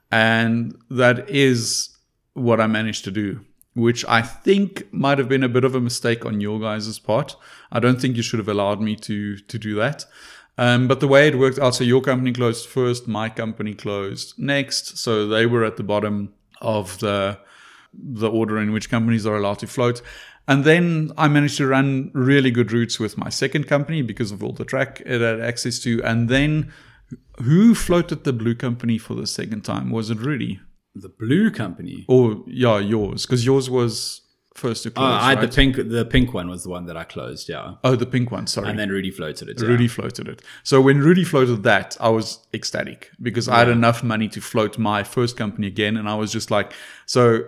And that is what I managed to do, which I think might have been a bit of a mistake on your guys' part. I don't think you should have allowed me to do that. But the way it worked out, so your company closed first, my company closed next. So they were at the bottom of the order in which companies are allowed to float. And then I managed to run really good routes with my second company because of all the Track it had access to. And then who floated the blue company for the second time? Was it Rudy? The blue company? Or, yeah, yours. Because yours was first to close, right? The pink one was the one that I closed, yeah. Oh, the pink one, sorry. And then Rudy floated it. Rudy floated it. So when Rudy floated that, I was ecstatic because I had enough money to float my first company again. And I was just like, so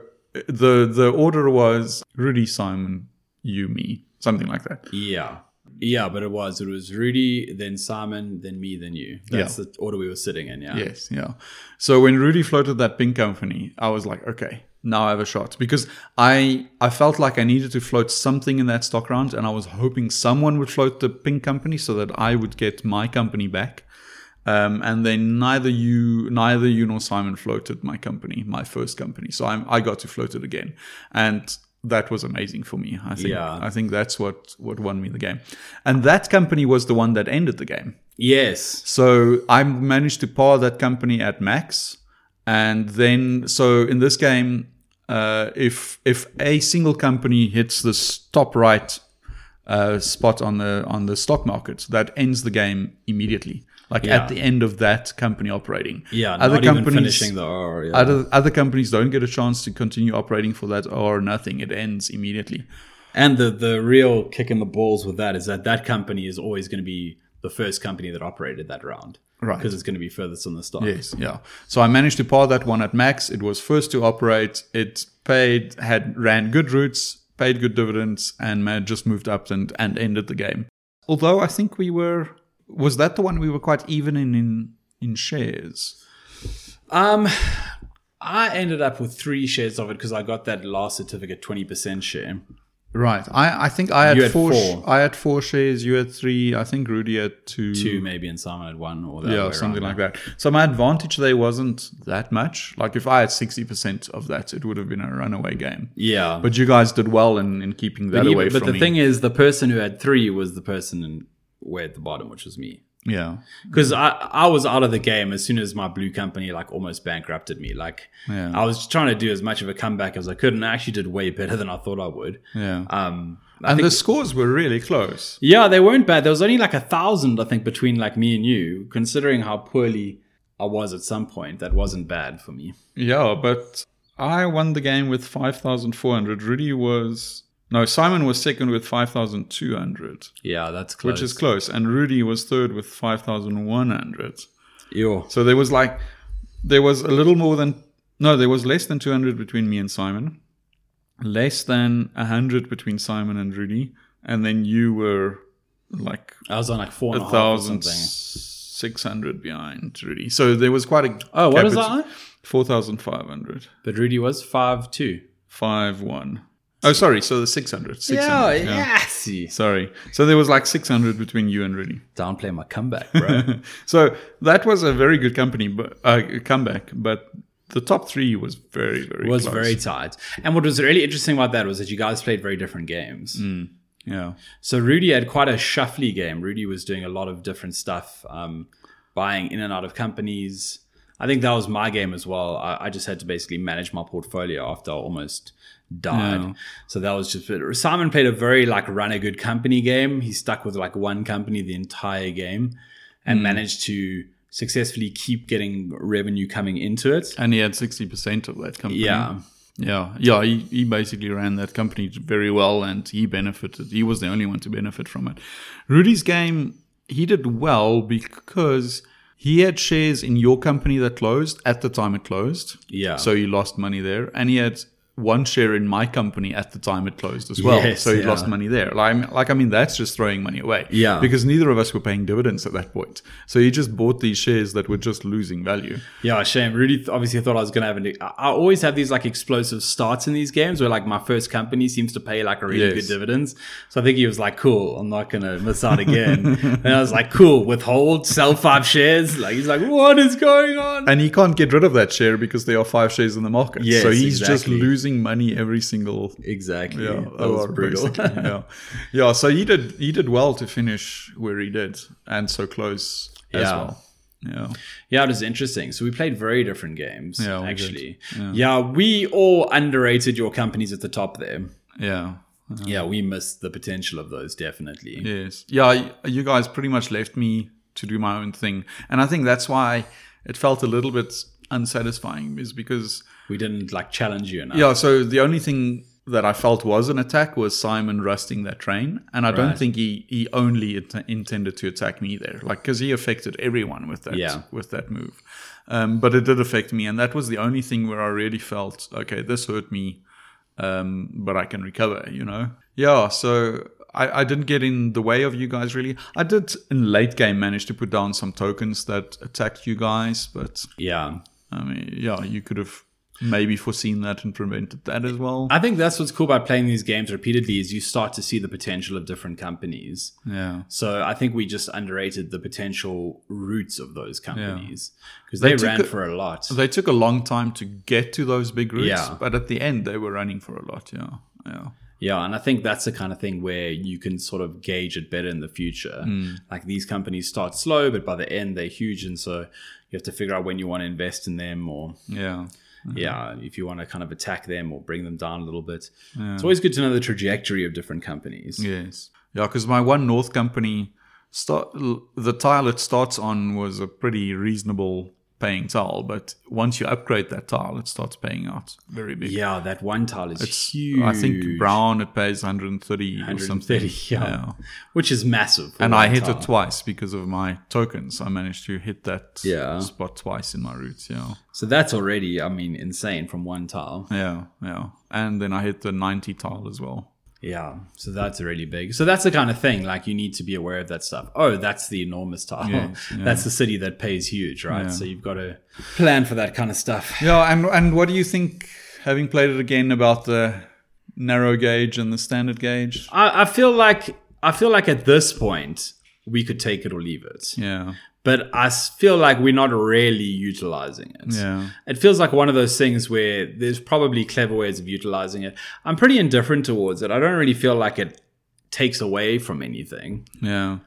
the order was Rudy, Simon, you, me, something like that. Yeah, but it was Rudy, then Simon, then me, then you. That's the order we were sitting in, yeah. Yes, yeah. So when Rudy floated that pink company, I was like, okay, now I have a shot. Because I felt like I needed to float something in that stock round, and I was hoping someone would float the pink company so that I would get my company back. And then neither you nor Simon floated my company, my first company. So I got to float it again. And that was amazing for me. I think that's what won me the game. And that company was the one that ended the game. Yes. So I managed to par that company at max. And then, so in this game, if a single company hits the top right spot on the stock market, that ends the game immediately. At the end of that company operating. Yeah, not even finishing the R. Yeah. Other companies don't get a chance to continue operating for that R, nothing. It ends immediately. And the real kick in the balls with that is that company is always going to be the first company that operated that round. Right. Because it's going to be furthest on the stock. Yes, yeah. So I managed to par that one at max. It was first to operate. It ran good routes, paid good dividends, and just moved up and ended the game. Although I think was that the one we were quite even in shares? I ended up with 3 shares of it because I got that last certificate 20% share. Right. I think I had, You had 4. four. I had 4 shares. You had 3. I think Rudy had 2. 2 maybe, and Simon had 1 or that. Yeah, something like that. So my advantage there wasn't that much. Like if I had 60% of that, it would have been a runaway game. Yeah. But you guys did well in keeping that away from me. But the thing is, the person who had 3 was the person way at the bottom, which was me. Yeah. Because I was out of the game as soon as my blue company like almost bankrupted me. Like I was trying to do as much of a comeback as I could, and I actually did way better than I thought I would. Yeah. I think the scores were really close. Yeah, they weren't bad. There was only like 1,000, I think, between like me and you. Considering how poorly I was at some point, that wasn't bad for me. Yeah, but I won the game with 5,400. Simon was second with 5,200. Yeah, that's close. Which is close. And Rudy was third with 5,100. Ew. So there was less than 200 between me and Simon. Less than 100 between Simon and Rudy. And then you were like... I was on like 4.5 or something. 1,600 behind Rudy. So there was quite a... Oh, what is that on? 4,500. But Rudy was 5.2. 5.1. Oh, sorry. So the 600. Yeah. See. Sorry. So there was like 600 between you and Rudy. Downplay my comeback, bro. So that was a very good comeback. But the top 3 was very, very close. Very tight. And what was really interesting about that was that you guys played very different games. Yeah. So Rudy had quite a shuffly game. Rudy was doing a lot of different stuff, buying in and out of companies. I think that was my game as well. I just had to basically manage my portfolio after I almost died. Yeah. So that was just it. Simon played a very like run a good company game. He stuck with like one company the entire game and managed to successfully keep getting revenue coming into it. And he had 60% of that company. Yeah. Yeah. He basically ran that company very well and he benefited. He was the only one to benefit from it. Rudy's game, he did well because he had shares in your company that closed at the time it closed. Yeah. So he lost money there. And he had 1 share in my company at the time it closed as well. Yes, so he lost money there. That's just throwing money away. Yeah. Because neither of us were paying dividends at that point. So he just bought these shares that were just losing value. Yeah, shame. Rudy obviously thought I was going to have I always have these like explosive starts in these games where like my first company seems to pay like a really good dividends. So I think he was like, cool, I'm not going to miss out again. And I was like, cool, withhold, sell 5 shares. Like he's like, what is going on? And he can't get rid of that share because there are 5 shares in the market. Yes, so he's just losing money every single exactly. Yeah, that was brutal. Yeah. So he did well to finish where he did and so close as well. Yeah, it was interesting. So we played very different games. Yeah, actually. We all underrated your companies at the top there. Yeah. Yeah, we missed the potential of those definitely. Yes. Yeah, you guys pretty much left me to do my own thing, and I think that's why it felt a little bit unsatisfying, is because we didn't like challenge you enough. Yeah, so the only thing that I felt was an attack was Simon rusting that train, and I don't think he only intended to attack me there, like because he affected everyone with that move. But it did affect me, and that was the only thing where I really felt, okay, this hurt me, but I can recover, Yeah, so I didn't get in the way of you guys, really. I did, in late game, manage to put down some tokens that attacked you guys, but... Yeah. I mean, yeah, you could have maybe foreseen that and prevented that as well. I think that's what's cool about playing these games repeatedly is you start to see the potential of different companies. Yeah. So I think we just underrated the potential roots of those companies because they ran for a lot. They took a long time to get to those big roots, but at the end they were running for a lot. Yeah, and I think that's the kind of thing where you can sort of gauge it better in the future. Like these companies start slow, but by the end they're huge, and so you have to figure out when you want to invest in them, or if you want to kind of attack them or bring them down a little bit. It's always good to know the trajectory of different companies. Yes, because my One North company, the tile it starts on was a pretty reasonable paying tile, but once you upgrade that tile, it starts paying out very big. Yeah, that one tile is huge. I think brown, it pays 130 or something. Yeah. Which is massive. And I hit it twice because of my tokens. I managed to hit that spot twice in my routes. So that's already, insane from one tile. Yeah. And then I hit the 90 tile as well. Yeah, so that's really big. So that's the kind of thing, like you need to be aware of that stuff. Oh, that's the enormous tile. Yes, yeah. That's the city that pays huge, right? Yeah. So you've got to plan for that kind of stuff. Yeah, and what do you think, having played it again, about the narrow gauge and the standard gauge? I feel like at this point we could take it or leave it. Yeah. But I feel like we're not really utilizing it. Yeah. It feels like one of those things where there's probably clever ways of utilizing it. I'm pretty indifferent towards it. I don't really feel like it takes away from anything. Yeah.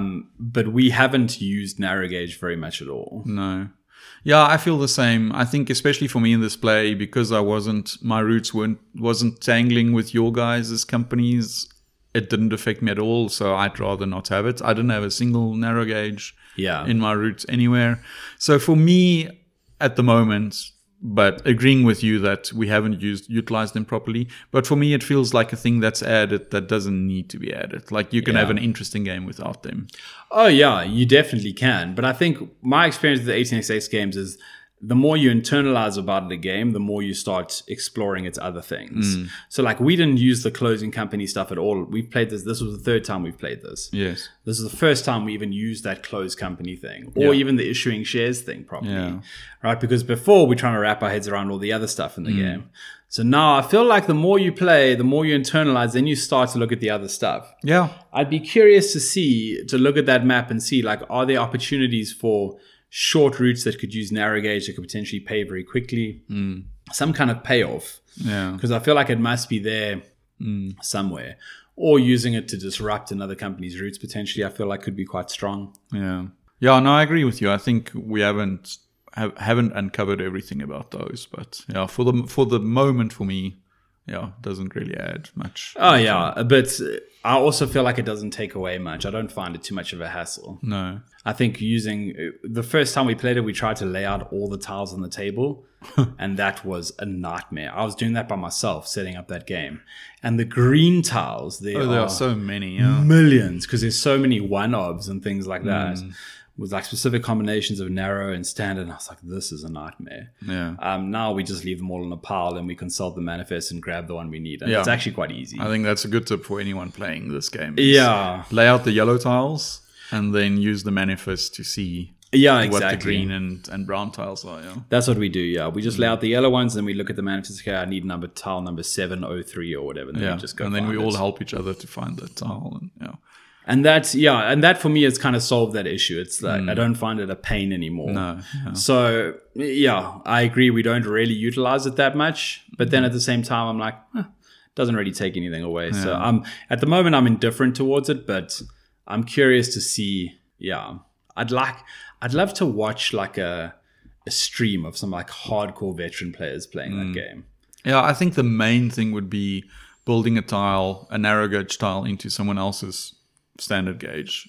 But we haven't used narrow gauge very much at all. No. Yeah, I feel the same. I think especially for me in this play, because my roots wasn't tangling with your guys' companies, it didn't affect me at all. So I'd rather not have it. I didn't have a single narrow gauge in my roots anywhere. So for me at the moment, but agreeing with you that we haven't utilized them properly, but for me it feels like a thing that's added that doesn't need to be added. Like you can have an interesting game without them. Oh yeah, you definitely can. But I think my experience with the 18xx games is the more you internalize about the game, the more you start exploring its other things. So like we didn't use the closing company stuff at all. We've played this. This was the third time we've played this. Yes. This is the first time we even used that closed company thing or even the issuing shares thing properly. Yeah. Right? Because before we're trying to wrap our heads around all the other stuff in the game. So now I feel like the more you play, the more you internalize, then you start to look at the other stuff. Yeah. I'd be curious to look at that map and see, like, are there opportunities for short routes that could use narrow gauge that could potentially pay very quickly? Some kind of payoff. Yeah. Because I feel like it must be there somewhere. Or using it to disrupt another company's routes potentially, I feel like could be quite strong. Yeah. Yeah, no, I agree with you. I think we haven't uncovered everything about those, but yeah, for the moment for me, yeah, it doesn't really add much. Oh yeah, but I also feel like it doesn't take away much. I don't find it too much of a hassle. No. I think using the first time we played it, we tried to lay out all the tiles on the table, and that was a nightmare. I was doing that by myself, setting up that game, and the green tiles there are so many, yeah. Millions, because there's so many one-ofs and things like that. With like specific combinations of narrow and standard. And I was like, this is a nightmare. Yeah. Now we just leave them all in a pile and we consult the manifest and grab the one we need. And it's actually quite easy. I think that's a good tip for anyone playing this game. Yeah. Lay out the yellow tiles and then use the manifest to see what the green and brown tiles are. Yeah. That's what we do. Yeah. We just lay out the yellow ones and we look at the manifest. Okay, I need tile number 703 or whatever. And then we just go. And then we all help each other to find that tile. And And that for me has kind of solved that issue. It's like I don't find it a pain anymore. No. Yeah. So yeah, I agree. We don't really utilize it that much, but then at the same time, I'm like, it doesn't really take anything away. Yeah. So at the moment I'm indifferent towards it, but I'm curious to see. Yeah, I'd love to watch like a stream of some like hardcore veteran players playing that game. Yeah, I think the main thing would be building a narrow gauge tile into someone else's standard gauge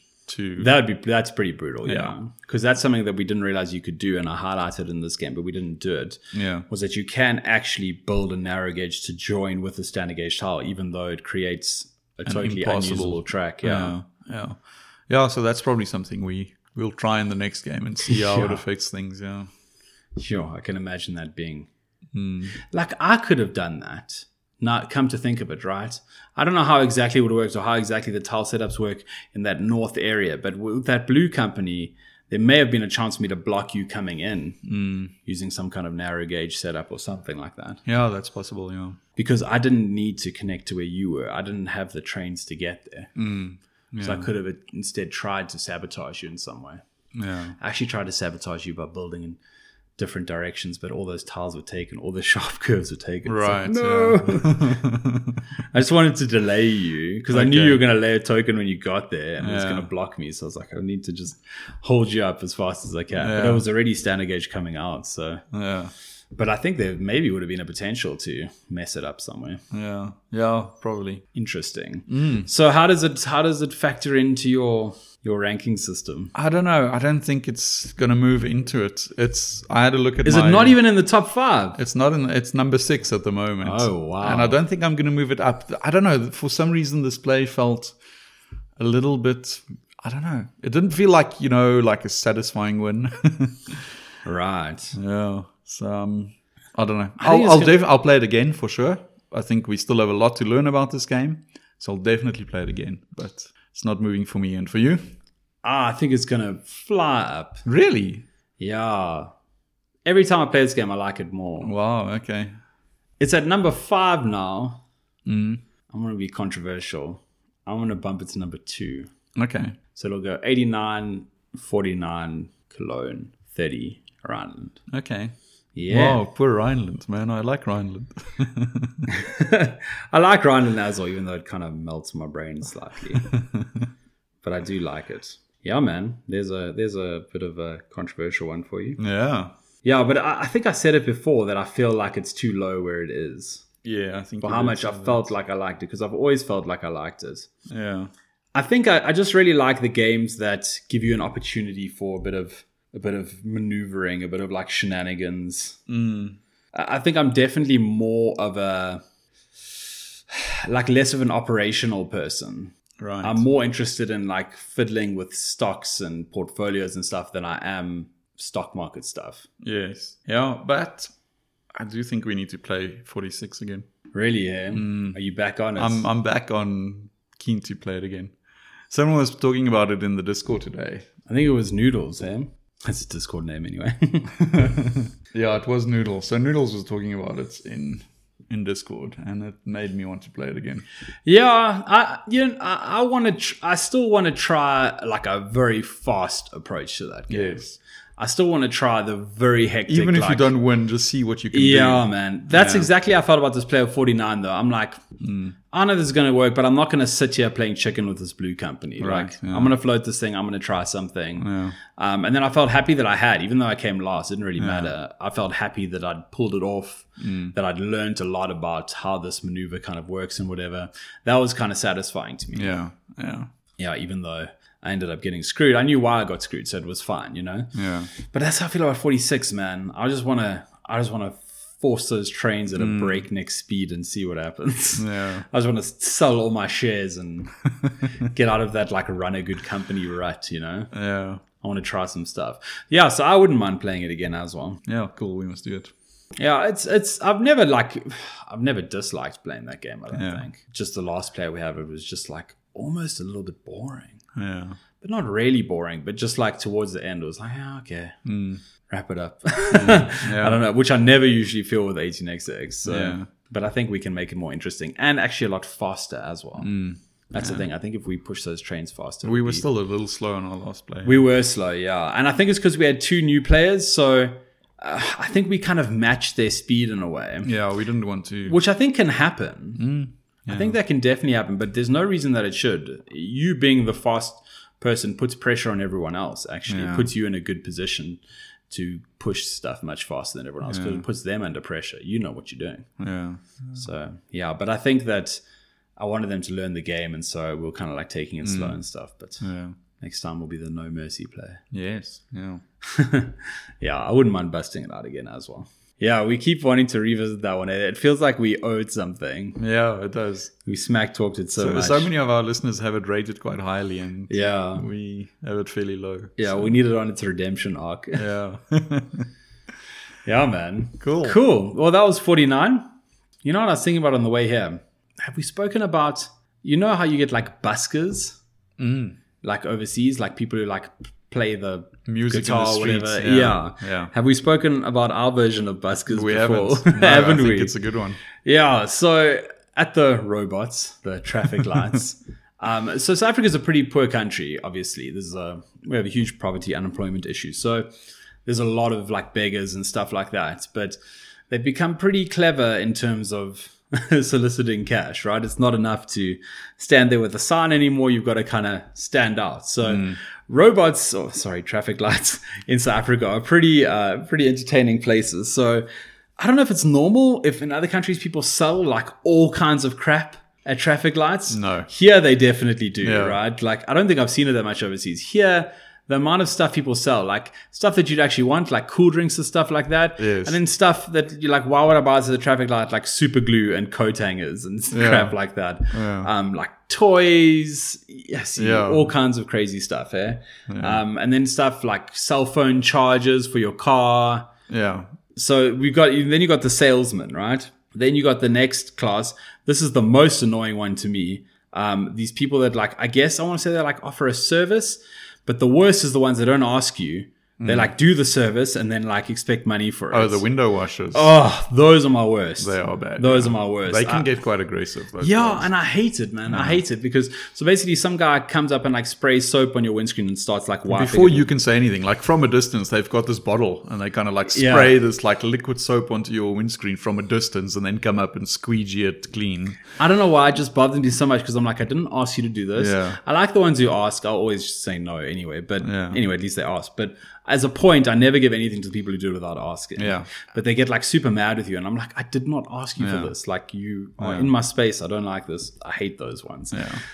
that's pretty brutal, because that's something that we didn't realize you could do, and I highlighted in this game, but we didn't do it. Was that you can actually build a narrow gauge to join with the standard gauge tile, even though it creates a totally unusable track. Yeah. So that's probably something we'll try in the next game and see how it affects things. Yeah, sure. I can imagine that being like I could have done that. Not come to think of it, right? I don't know how exactly it works or how exactly the tile setups work in that north area, but with that blue company, there may have been a chance for me to block you coming in using some kind of narrow gauge setup or something like that. Yeah, that's possible, yeah. Because I didn't need to connect to where you were. I didn't have the trains to get there. So I could have instead tried to sabotage you in some way. Yeah. I actually tried to sabotage you by building in different directions, but all those tiles were taken, all the sharp curves were taken. Right. Like, no. I just wanted to delay you because I knew you were going to lay a token when you got there and it was going to block me. So I was like, I need to just hold you up as fast as I can. But it was already standard gauge coming out. So but I think there maybe would have been a potential to mess it up somewhere. Yeah, probably. Interesting. So how does it factor into your ranking system? I don't know. I don't think it's going to move into it. I had a look at Is it not even in the top 5? It's not it's number 6 at the moment. Oh, wow. And I don't think I'm going to move it up. I don't know. For some reason, this play felt a little bit, I don't know. It didn't feel like, like a satisfying win. Right. Yeah. So, I don't know. I'll play it again for sure. I think we still have a lot to learn about this game. So I'll definitely play it again. But it's not moving for me. And for you? I think it's going to fly up. Really? Yeah. Every time I play this game, I like it more. Wow, okay. It's at number 5 now. I'm going to be controversial. I'm going to bump it to number 2. Okay. So it'll go 89, 49, Cologne, 30, Rhineland. Okay. Yeah. Wow, poor Rhineland, man. I like Rhineland. I like Rhineland as well, even though it kind of melts my brain slightly. But I do like it. Yeah, man. There's a bit of a controversial one for you. Yeah. Yeah, but I think I said it before that I feel like it's too low where it is. Yeah, I think For how much I felt like I liked it, because I've always felt like I liked it. Yeah. I think I just really like the games that give you an opportunity for a bit of maneuvering, a bit of like shenanigans. I think I'm definitely more of a less of an operational person. Right. I'm more interested in like fiddling with stocks and portfolios and stuff than I am stock market stuff. Yes. Yeah, but I do think we need to play 46 again. Really, yeah? Are you back on it? I'm back on keen to play it again. Someone was talking about it in the Discord today. I think it was Noodles, eh? That's a Discord name anyway. Yeah, it was Noodles. So Noodles was talking about it in Discord, and it made me want to play it again. Yeah, I still want to try like a very fast approach to that game. Yes. I still want to try the very hectic. Even if you don't win, just see what you can do. Yeah, man. That's exactly how I felt about this player 49, though. I'm like, I know this is going to work, but I'm not going to sit here playing chicken with this blue company. Right, Like, I'm going to float this thing. I'm going to try something. Yeah. And then I felt happy that I had, even though I came last, it didn't really matter. I felt happy that I'd pulled it off, that I'd learned a lot about how this maneuver kind of works and whatever. That was kind of satisfying to me. Yeah, yeah. Yeah, even though I ended up getting screwed. I knew why I got screwed, so it was fine, you know? Yeah. But that's how I feel about 46, man. I just want to force those trains at a breakneck speed and see what happens. Yeah. I just want to sell all my shares and get out of that like run a good company rut, you know? Yeah. I want to try some stuff. Yeah, so I wouldn't mind playing it again as well. Yeah, cool. We must do it. Yeah, it's I've never disliked playing that game, I don't think. Just the last player we have, it was just like almost a little bit boring. Yeah. But not really boring, but just like towards the end, it was like, okay, wrap it up. I don't know, which I never usually feel with 18xx. So. But I think we can make it more interesting and actually a lot faster as well. That's the thing. I think if we push those trains faster. We were still a little slow on our last play. We were slow, yeah. And I think it's because we had 2 new players. So I think we kind of matched their speed in a way. Yeah, we didn't want to. Which I think can happen. I think that can definitely happen, but there's no reason that it should. You being the fast person puts pressure on everyone else, actually. It puts you in a good position to push stuff much faster than everyone else because it puts them under pressure. You know what you're doing. Yeah. So, yeah, but I think that I wanted them to learn the game, and so we're kind of like taking it slow and stuff. But next time will be the no mercy play. Yes. Yeah. Yeah, I wouldn't mind busting it out again as well. Yeah, we keep wanting to revisit that one. It feels like we owed something. Yeah, it does. We smack talked it so much. So many of our listeners have it rated quite highly, and yeah, we have it fairly low. Yeah, so. We need it on its redemption arc. Yeah. Yeah, man. Cool. Well, that was 49. You know what I was thinking about on the way here? Have we spoken about, you know how you get like buskers? Like overseas, like people who like play the music guitar in the or streets. whatever. Yeah. Have we spoken about our version of buskers we before? Haven't. No, haven't I think we? It's a good one. Yeah. So at the robots, the traffic lights. So South Africa is a pretty poor country. Obviously, we have a huge poverty unemployment issue. So there's a lot of like beggars and stuff like that. But they've become pretty clever in terms of soliciting cash, right? It's not enough to stand there with a sign anymore. You've got to kind of stand out. So traffic lights in South Africa are pretty entertaining places. So I don't know if it's normal if in other countries people sell like all kinds of crap at traffic lights. No. Here they definitely do, right? Like I don't think I've seen it that much overseas. Here, the amount of stuff people sell, like stuff that you'd actually want, like cool drinks and stuff like that. Yes. And then stuff that you're like, why would I buy this at the traffic light? Like super glue and coat hangers and crap like that. Yeah. Like toys. Yes. All kinds of crazy stuff. And then stuff like cell phone chargers for your car. Yeah. So you got the salesman, right? Then you got the next class. This is the most annoying one to me. These people that like, I guess I want to say they like offer a service, but the worst is the ones that don't ask you. They like do the service and then like expect money for it. Oh, the window washers. Oh, those are my worst. They are bad. Those are my worst. They can get quite aggressive. Those yeah, guys. and I hate it, man. I hate it because so basically some guy comes up and like sprays soap on your windscreen and starts like wiping. Before you can say anything, like from a distance, they've got this bottle and they kind of like spray this like liquid soap onto your windscreen from a distance and then come up and squeegee it clean. I don't know why it just bothers me so much because I'm like, I didn't ask you to do this. Yeah. I like the ones who ask. I'll always just say no anyway. But Yeah. anyway, at least they ask. But as a point, I never give anything to the people who do it without asking. Yeah. But they get like super mad with you. And I'm like, I did not ask you for this. Like you are in my space. I don't like this. I hate those ones.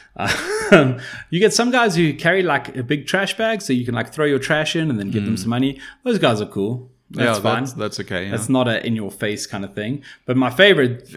Yeah. You get some guys who carry like a big trash bag so you can like throw your trash in and then give them some money. Those guys are cool. That's fine. That's okay. Yeah. That's not a in your face kind of thing. But my favorite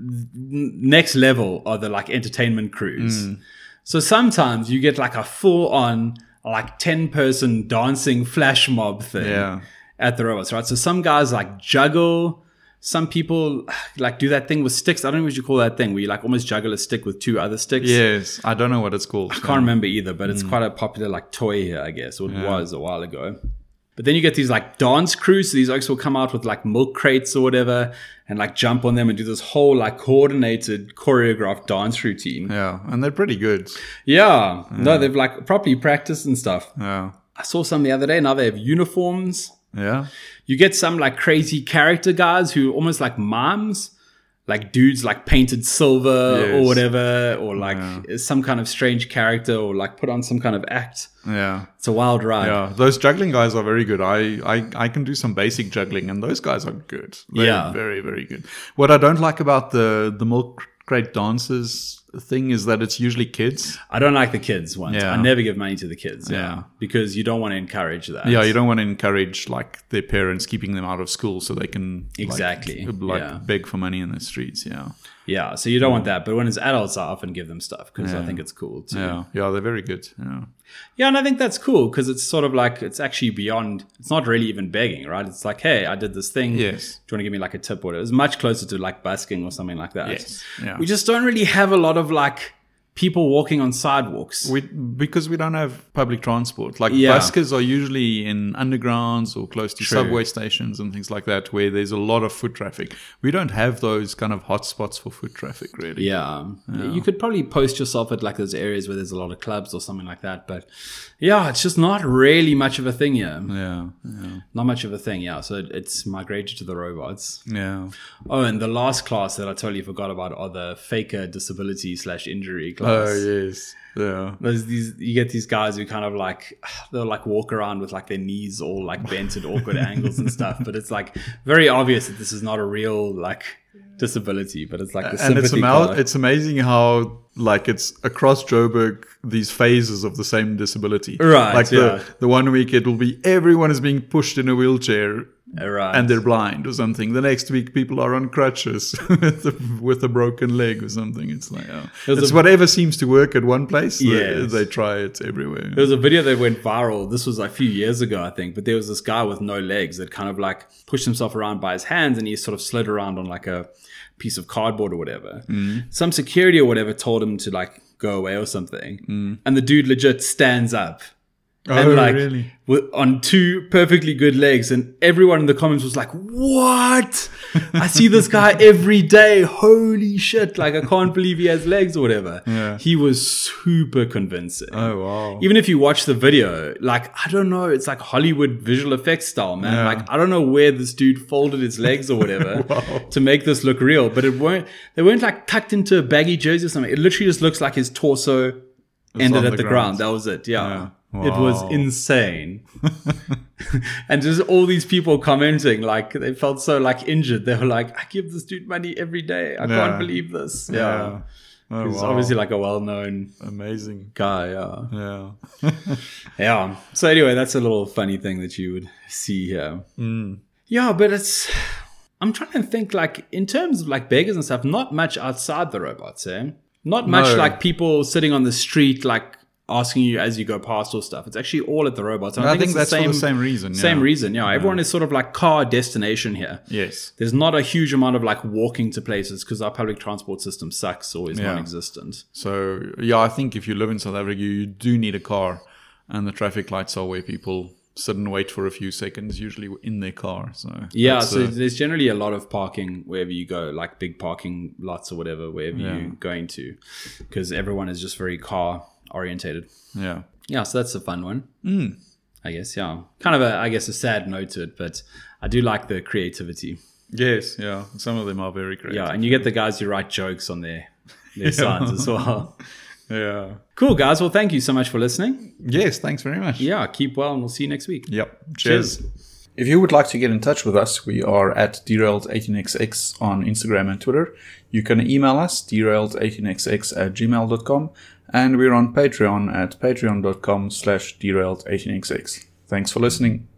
next level are the like entertainment crews. So sometimes you get like a full on like 10-person dancing flash mob thing at the robots, right? So some guys like juggle. Some people like do that thing with sticks. I don't know what you call that thing where you like almost juggle a stick with two other sticks. Yes. I don't know what it's called. I can't remember either, but it's quite a popular like toy here, I guess. Or it was a while ago. But then you get these like dance crews. So these oaks will come out with like milk crates or whatever and like jump on them and do this whole like coordinated choreographed dance routine. Yeah. And they're pretty good. Yeah. No, they've like properly practiced and stuff. Yeah. I saw some the other day. Now they have uniforms. Yeah. You get some like crazy character guys who almost like mimes. Like dudes like painted silver or whatever, or like some kind of strange character, or like put on some kind of act. Yeah. It's a wild ride. Yeah. Those juggling guys are very good. I can do some basic juggling and those guys are good. They're very, very good. What I don't like about the milk crate dances thing is that it's usually kids. I don't like the kids ones. Yeah. I never give money to the kids. Yeah. Because you don't want to encourage that. Yeah, you don't want to encourage like their parents keeping them out of school so they can Exactly. beg for money in the streets. Yeah. Yeah, so you don't want that. But when it's adults, I often give them stuff because I think it's cool too. Yeah, they're very good. Yeah. Yeah, and I think that's cool because it's sort of like, it's actually beyond, it's not really even begging, right? It's like, hey, I did this thing. Yes. Do you want to give me like a tip or whatever? It's much closer to like busking or something like that. Yes. Yeah. We just don't really have a lot of like people walking on sidewalks. Because we don't have public transport. Like buskers are usually in undergrounds or close to subway stations and things like that where there's a lot of foot traffic. We don't have those kind of hotspots for foot traffic really. Yeah. You could probably post yourself at like those areas where there's a lot of clubs or something like that. But yeah, it's just not really much of a thing here. Yeah. Not much of a thing, yeah. So it's migrated to the robots. Yeah. Oh, and the last class that I totally forgot about are the faker disability / injury class. Oh, yes. Yeah. You get these guys who kind of like, they'll like walk around with like their knees all like bent at awkward angles and stuff. But it's like very obvious that this is not a real like disability, but it's like the sympathy card. It's amazing how like it's across Joburg these phases of the same disability. Right. Like the 1 week it will be everyone is being pushed in a wheelchair. Right. And they're blind or something. The next week, people are on crutches with a broken leg or something. It's like, it's whatever seems to work at one place. They try it everywhere. There was a video that went viral. This was a few years ago, I think. But there was this guy with no legs that kind of like pushed himself around by his hands and he sort of slid around on like a piece of cardboard or whatever. Some security or whatever told him to like go away or something. And the dude legit stands up. And like really? On two perfectly good legs, and everyone in the comments was like, "What? I see this guy every day. Holy shit! Like I can't believe he has legs or whatever." Yeah. He was super convincing. Oh wow! Even if you watch the video, like I don't know, it's like Hollywood visual effects style, man. Yeah. Like I don't know where this dude folded his legs or whatever to make this look real, but they weren't like tucked into a baggy jersey or something. It literally just looks like his torso ended at the ground. That was it. Yeah. Wow. It was insane. And just all these people commenting, like they felt so like injured. They were like, I give this dude money every day. I can't believe this. Yeah. Oh, He's wow. obviously like a well-known Amazing guy. Yeah. Yeah. Yeah. So anyway, that's a little funny thing that you would see here. Yeah, but I'm trying to think like in terms of like beggars and stuff, not much outside the robots, eh? Not much No. like people sitting on the street, like asking you as you go past or stuff. It's actually all at the robots. And I think it's that's for the same reason. Yeah. Same reason, yeah. Everyone is sort of like car destination here. Yes. There's not a huge amount of like walking to places because our public transport system sucks or is non-existent. So, yeah, I think if you live in South Africa, you do need a car. And the traffic lights are where people sit and wait for a few seconds, usually in their car. So so there's generally a lot of parking wherever you go, like big parking lots or whatever, wherever you're going to, because everyone is just very car orientated. Yeah. Yeah, so that's a fun one. I guess, yeah. Kind of a sad note to it, but I do like the creativity. Yes, yeah. Some of them are very creative. Yeah, and you get the guys who write jokes on their signs as well. Yeah. Cool, guys. Well, thank you so much for listening. Yes, thanks very much. Yeah, keep well, and we'll see you next week. Yep. Cheers. If you would like to get in touch with us, we are at Derailed18xx on Instagram and Twitter. You can email us, derailed18xx@gmail.com, and we're on Patreon at patreon.com/derailed18xx. Thanks for listening.